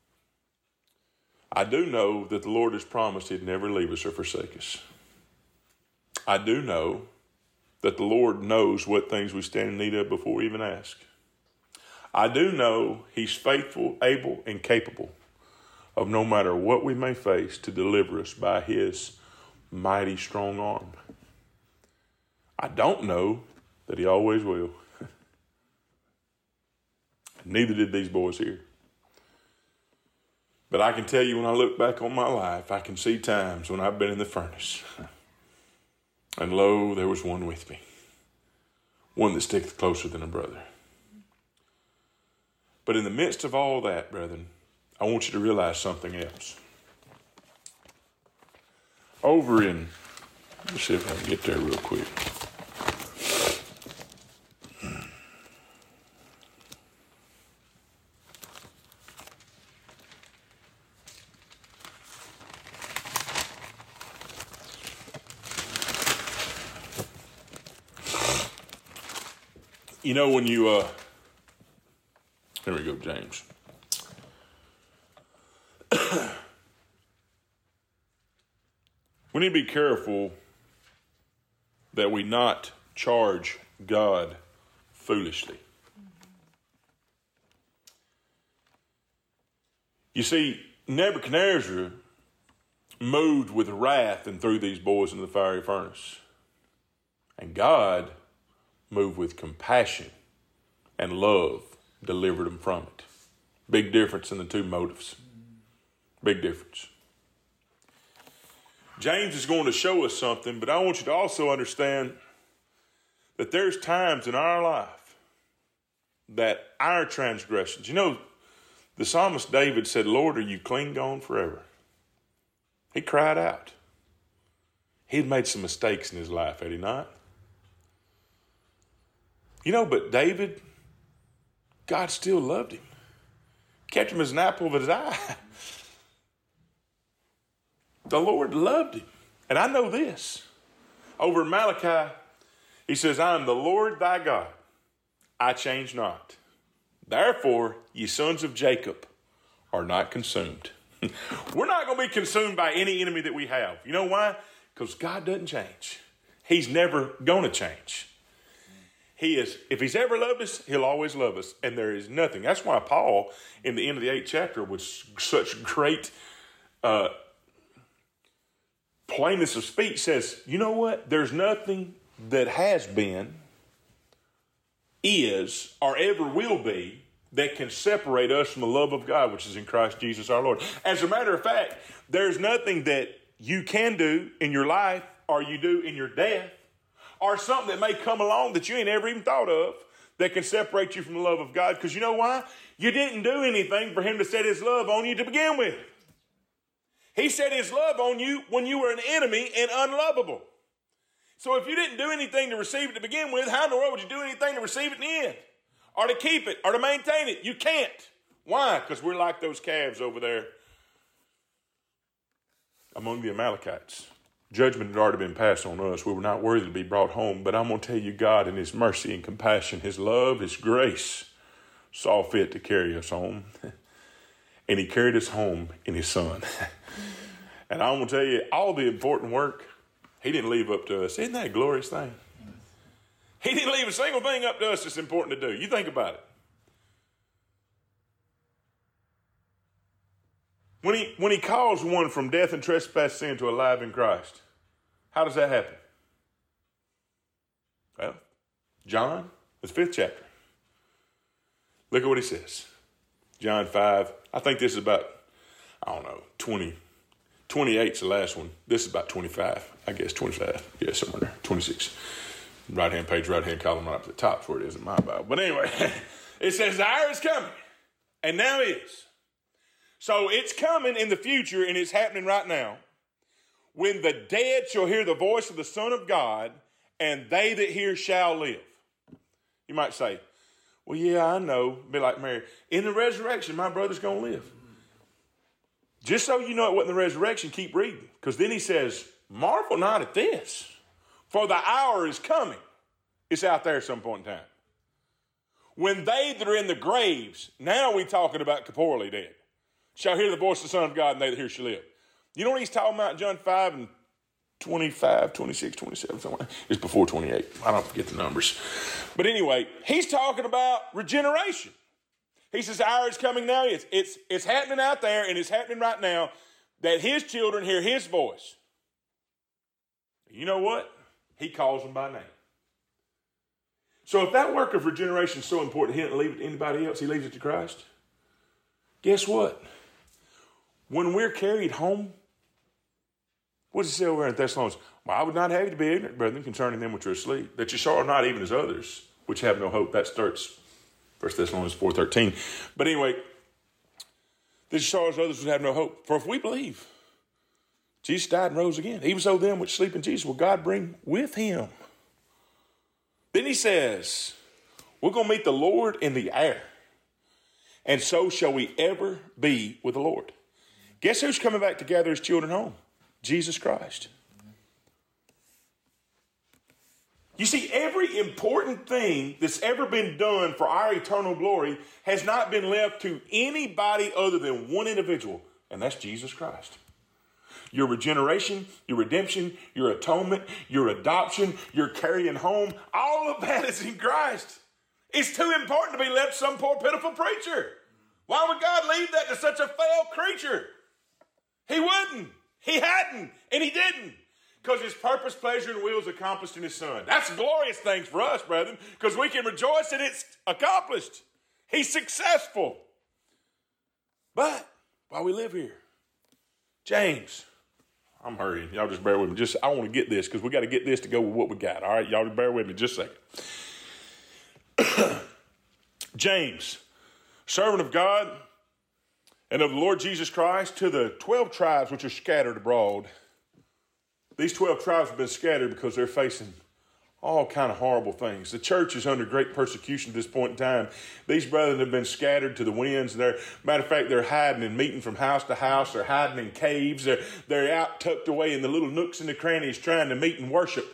I do know that the Lord has promised he'd never leave us or forsake us. I do know that the Lord knows what things we stand in need of before we even ask. I do know he's faithful, able, and capable of no matter what we may face to deliver us by his mighty strong arm. I don't know that he always will. Neither did these boys here. But I can tell you, when I look back on my life, I can see times when I've been in the furnace. And lo, there was one with me. One that sticketh closer than a brother. But in the midst of all that, brethren, I want you to realize something else. Over in, let's see if I can get there real quick. You know, when you, there we go, James. We need to be careful that we not charge God foolishly. You see, Nebuchadnezzar moved with wrath and threw these boys into the fiery furnace. And God moved with compassion and love, delivered them from it. Big difference in the two motives. Big difference. James is going to show us something, but I want you to also understand that there's times in our life that our transgressions, the psalmist David said, Lord, are you clean gone forever? He cried out. He'd made some mistakes in his life, had he not? But David, God still loved him. Kept him as an apple of his eye. The Lord loved him. And I know this. Over in Malachi, he says, I am the Lord thy God. I change not. Therefore, ye sons of Jacob are not consumed. We're not going to be consumed by any enemy that we have. You know why? Because God doesn't change. He's never going to change. If he's ever loved us, he'll always love us. And there is nothing. That's why Paul, in the end of the 8th chapter, with such great plainness of speech, says, you know what? There's nothing that has been, is, or ever will be that can separate us from the love of God, which is in Christ Jesus our Lord. As a matter of fact, there's nothing that you can do in your life or you do in your death or something that may come along that you ain't ever even thought of that can separate you from the love of God. Because you know why? You didn't do anything for him to set his love on you to begin with. He set his love on you when you were an enemy and unlovable. So if you didn't do anything to receive it to begin with, how in the world would you do anything to receive it in the end? Or to keep it, or to maintain it? You can't. Why? Because we're like those calves over there among the Amalekites. Judgment had already been passed on us. We were not worthy to be brought home. But I'm going to tell you, God in his mercy and compassion, his love, his grace, saw fit to carry us home. And he carried us home in his Son. And I'm going to tell you, all the important work, he didn't leave up to us. Isn't that a glorious thing? He didn't leave a single thing up to us that's important to do. You think about it. When he calls one from death and trespass sin to alive in Christ, how does that happen? Well, John, the 5th chapter. Look at what he says. John 5, I think this is about, 28's the last one. This is about 25, I guess, 25. Yeah, somewhere there, 26. Right-hand page, right-hand column, right up at the top is where it is in my Bible. But anyway, it says, the hour is coming, and now is. So it's coming in the future, and it's happening right now, when the dead shall hear the voice of the Son of God, and they that hear shall live. You might say, well, yeah, I know. Be like Mary. In the resurrection, my brother's going to live. Just so you know it wasn't the resurrection, keep reading. Because then he says, marvel not at this, for the hour is coming. It's out there at some point in time. When they that are in the graves, now we're talking about corporally dead, shall hear the voice of the Son of God, and they that hear shall live. You know what he's talking about in John 5 and 25, 26, 27, somewhere. It's before 28. I don't forget the numbers. But anyway, he's talking about regeneration. He says, the hour is coming now. It's happening out there, and it's happening right now, that his children hear his voice. You know what? He calls them by name. So if that work of regeneration is so important, he didn't leave it to anybody else. He leaves it to Christ. Guess what? When we're carried home, what does it say over in Thessalonians? Well, I would not have you to be ignorant, brethren, concerning them which are asleep, that you sorrow not even as others, which have no hope. That starts 1 Thessalonians 4:13. But anyway, that you sorrow as others which have no hope. For if we believe Jesus died and rose again, even so them which sleep in Jesus will God bring with him. Then he says, we're going to meet the Lord in the air, and so shall we ever be with the Lord. Guess who's coming back to gather his children home? Jesus Christ. You see, every important thing that's ever been done for our eternal glory has not been left to anybody other than one individual, and that's Jesus Christ. Your regeneration, your redemption, your atonement, your adoption, your carrying home, all of that is in Christ. It's too important to be left to some poor pitiful preacher. Why would God leave that to such a failed creature? He wouldn't. He hadn't, and he didn't. Because his purpose, pleasure, and will is accomplished in his Son. That's glorious things for us, brethren, because we can rejoice that it's accomplished. He's successful. But while we live here, James, I'm hurrying. Y'all just bear with me. I want to get this because we got to get this to go with what we got. All right, y'all just bear with me just a second. James, servant of God and of the Lord Jesus Christ, to the 12 tribes which are scattered abroad. These 12 tribes have been scattered because they're facing all kind of horrible things. The church is under great persecution at this point in time. These brethren have been scattered to the winds. Matter of fact, they're hiding and meeting from house to house. They're hiding in caves. They're out tucked away in the little nooks and the crannies trying to meet and worship.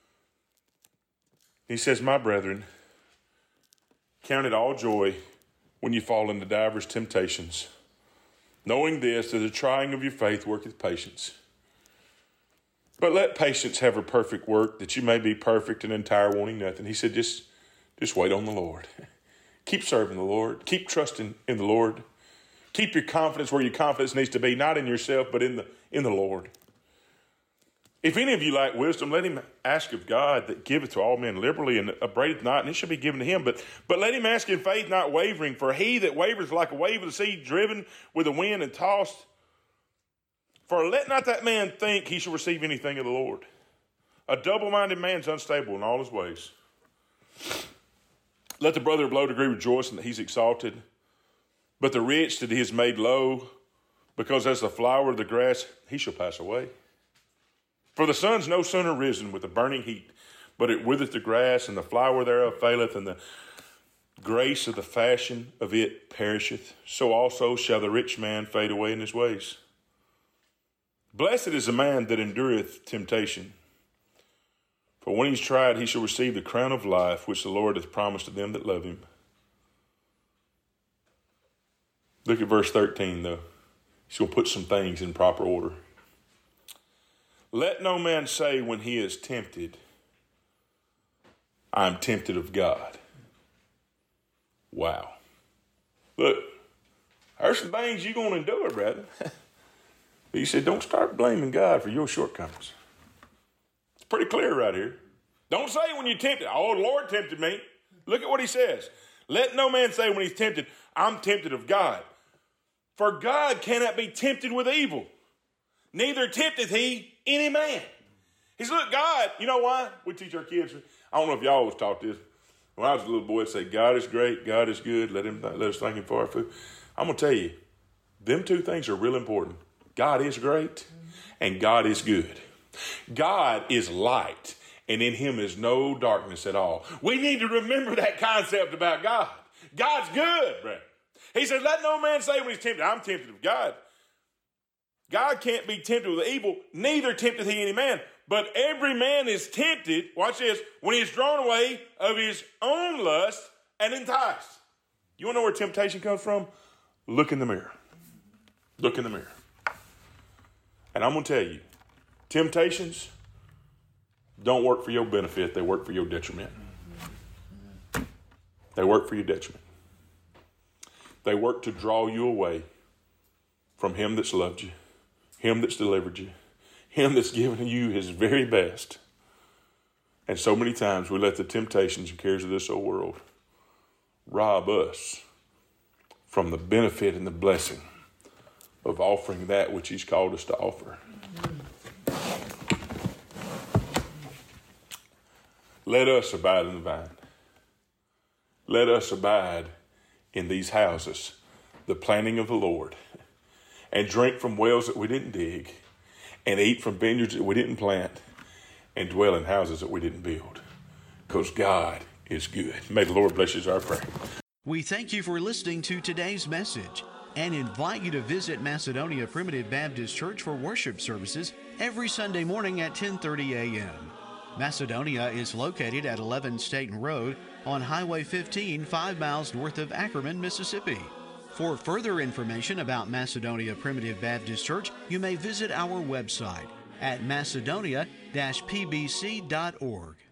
He says, my brethren, count it all joy when you fall into divers temptations, knowing this, that the trying of your faith worketh patience. But let patience have her perfect work, that you may be perfect and entire, wanting nothing. He said, just wait on the Lord. Keep serving the Lord. Keep trusting in the Lord. Keep your confidence where your confidence needs to be, not in yourself, but in the Lord. If any of you lack wisdom, let him ask of God, that giveth to all men liberally and upbraideth not, and it shall be given to him. But let him ask in faith, not wavering. For he that wavereth like a wave of the sea, driven with the wind and tossed. For let not that man think he shall receive anything of the Lord. A double-minded man is unstable in all his ways. Let the brother of low degree rejoice in that he's exalted, but the rich that he is made low, because as the flower of the grass, he shall pass away. For the sun's no sooner risen with a burning heat, but it withereth the grass, and the flower thereof faileth, and the grace of the fashion of it perisheth. So also shall the rich man fade away in his ways. Blessed is the man that endureth temptation, for when he's tried, he shall receive the crown of life, which the Lord hath promised to them that love him. Look at verse 13, though. He's going to put some things in proper order. Let no man say when he is tempted, I am tempted of God. Wow. Look, there's some things you're going to endure, brother. He said, don't start blaming God for your shortcomings. It's pretty clear right here. Don't say when you're tempted, oh, the Lord tempted me. Look at what he says. Let no man say when he's tempted, I'm tempted of God. For God cannot be tempted with evil. Neither tempteth he any man. He said, look, God, you know why? We teach our kids. I don't know if y'all was taught this. When I was a little boy, I'd say, God is great, God is good. Let us thank him for our food. I'm going to tell you, them two things are real important. God is great and God is good. God is light and in him is no darkness at all. We need to remember that concept about God. God's good, brother. He said, let no man say when he's tempted, I'm tempted of God. God can't be tempted with evil, neither tempteth he any man. But every man is tempted, watch this, when he is drawn away of his own lust and enticed. You want to know where temptation comes from? Look in the mirror. Look in the mirror. And I'm going to tell you, temptations don't work for your benefit. They work for your detriment. They work for your detriment. They work to draw you away from him that's loved you, him that's delivered you, him that's given you his very best. And so many times we let the temptations and cares of this old world rob us from the benefit and the blessing of offering that which he's called us to offer. Let us abide in the vine. Let us abide in these houses, the planting of the Lord, and drink from wells that we didn't dig, and eat from vineyards that we didn't plant, and dwell in houses that we didn't build. Because God is good. May the Lord bless you as our prayer. We thank you for listening to today's message and invite you to visit Macedonia Primitive Baptist Church for worship services every Sunday morning at 10:30 a.m. Macedonia is located at 11 Staten Road on Highway 15, 5 miles north of Ackerman, Mississippi. For further information about Macedonia Primitive Baptist Church, you may visit our website at macedonia-pbc.org.